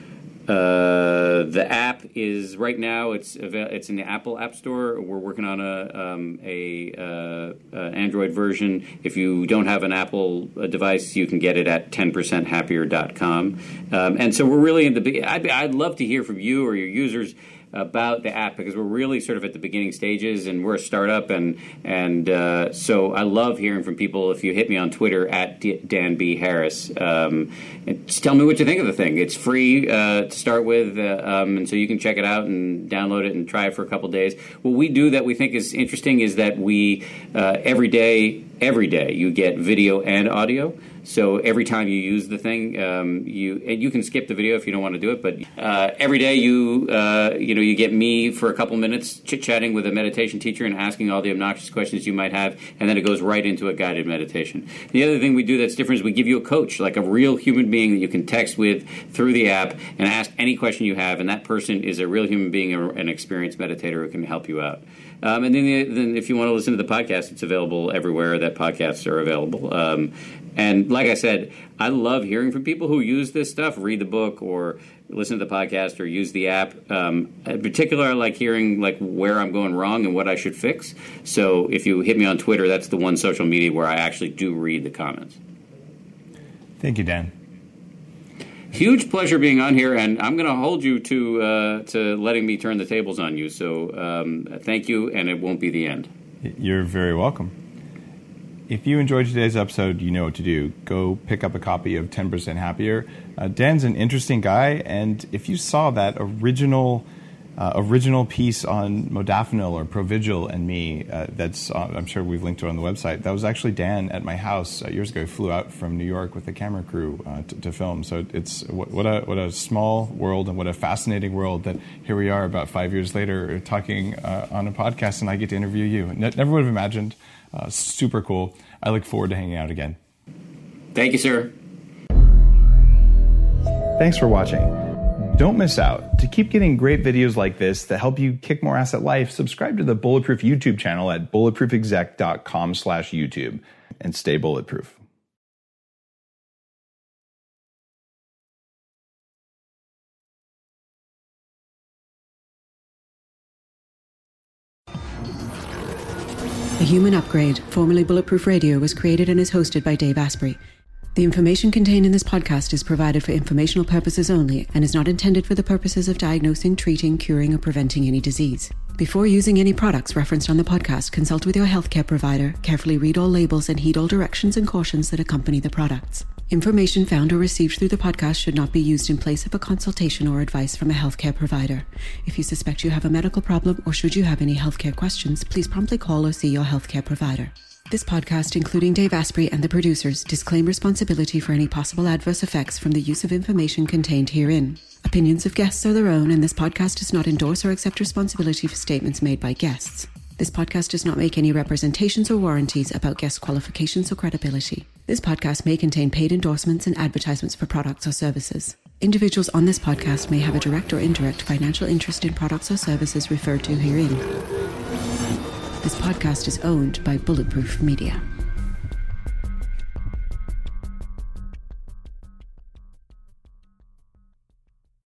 Uh, the app is right now. It's it's in the Apple App Store. We're working on a um, a uh, uh, Android version. If you don't have an Apple uh, device, you can get it at ten percent happier dot com. Um, and so we're really in the. I'd, I'd love to hear from you or your users about the app, because we're really sort of at the beginning stages and we're a startup, and and uh, so I love hearing from people. If you hit me on Twitter at D- Dan B. Harris, um, and just tell me what you think of the thing. It's free uh, to start with, uh, um, and so you can check it out and download it and try it for a couple days. What we do that we think is interesting is that we uh, every day, every day you get video and audio. So every time you use the thing, um, you and you can skip the video if you don't want to do it. But uh, every day you uh, you know you get me for a couple minutes chit chatting with a meditation teacher and asking all the obnoxious questions you might have, and then it goes right into a guided meditation. The other thing we do that's different is we give you a coach, like a real human being that you can text with through the app and ask any question you have, and that person is a real human being, an experienced meditator who can help you out. Um, and then, the, then if you want to listen to the podcast, it's available everywhere that podcasts are available. Um, and like I said, I love hearing from people who use this stuff, read the book or listen to the podcast or use the app. Um, in particular, I like hearing like where I'm going wrong and what I should fix. So if you hit me on Twitter, that's the one social media where I actually do read the comments. Thank you, Dan. Huge pleasure being on here, and I'm going to hold you to uh, to letting me turn the tables on you. So um, thank you, and it won't be the end. You're very welcome. If you enjoyed today's episode, you know what to do. Go pick up a copy of ten percent Happier. Uh, Dan's an interesting guy, and if you saw that original uh, original piece on modafinil or Provigil and me, uh, that's uh, I'm sure we've linked to it on the website. That was actually Dan at my house uh, years ago. He flew out from New York with a camera crew uh, to, to film. So it's what, what a what a small world and what a fascinating world that here we are about five years later talking uh, on a podcast, and I get to interview you. Ne- never would have imagined. Uh, super cool. I look forward to hanging out again. Thank you, sir. Thanks for watching. Don't miss out. To keep getting great videos like this that help you kick more ass at life, subscribe to the Bulletproof YouTube channel at bulletproof exec dot com slash YouTube and stay bulletproof. The Human Upgrade, formerly Bulletproof Radio, was created and is hosted by Dave Asprey. The information contained in this podcast is provided for informational purposes only and is not intended for the purposes of diagnosing, treating, curing, or preventing any disease. Before using any products referenced on the podcast, consult with your healthcare provider, carefully read all labels, and heed all directions and cautions that accompany the products. Information found or received through the podcast should not be used in place of a consultation or advice from a healthcare provider. If you suspect you have a medical problem or should you have any healthcare questions, please promptly call or see your healthcare provider. This podcast, including Dave Asprey and the producers, disclaim responsibility for any possible adverse effects from the use of information contained herein. Opinions of guests are their own, and this podcast does not endorse or accept responsibility for statements made by guests. This podcast does not make any representations or warranties about guest qualifications or credibility. This podcast may contain paid endorsements and advertisements for products or services. Individuals on this podcast may have a direct or indirect financial interest in products or services referred to herein. This podcast is owned by Bulletproof Media.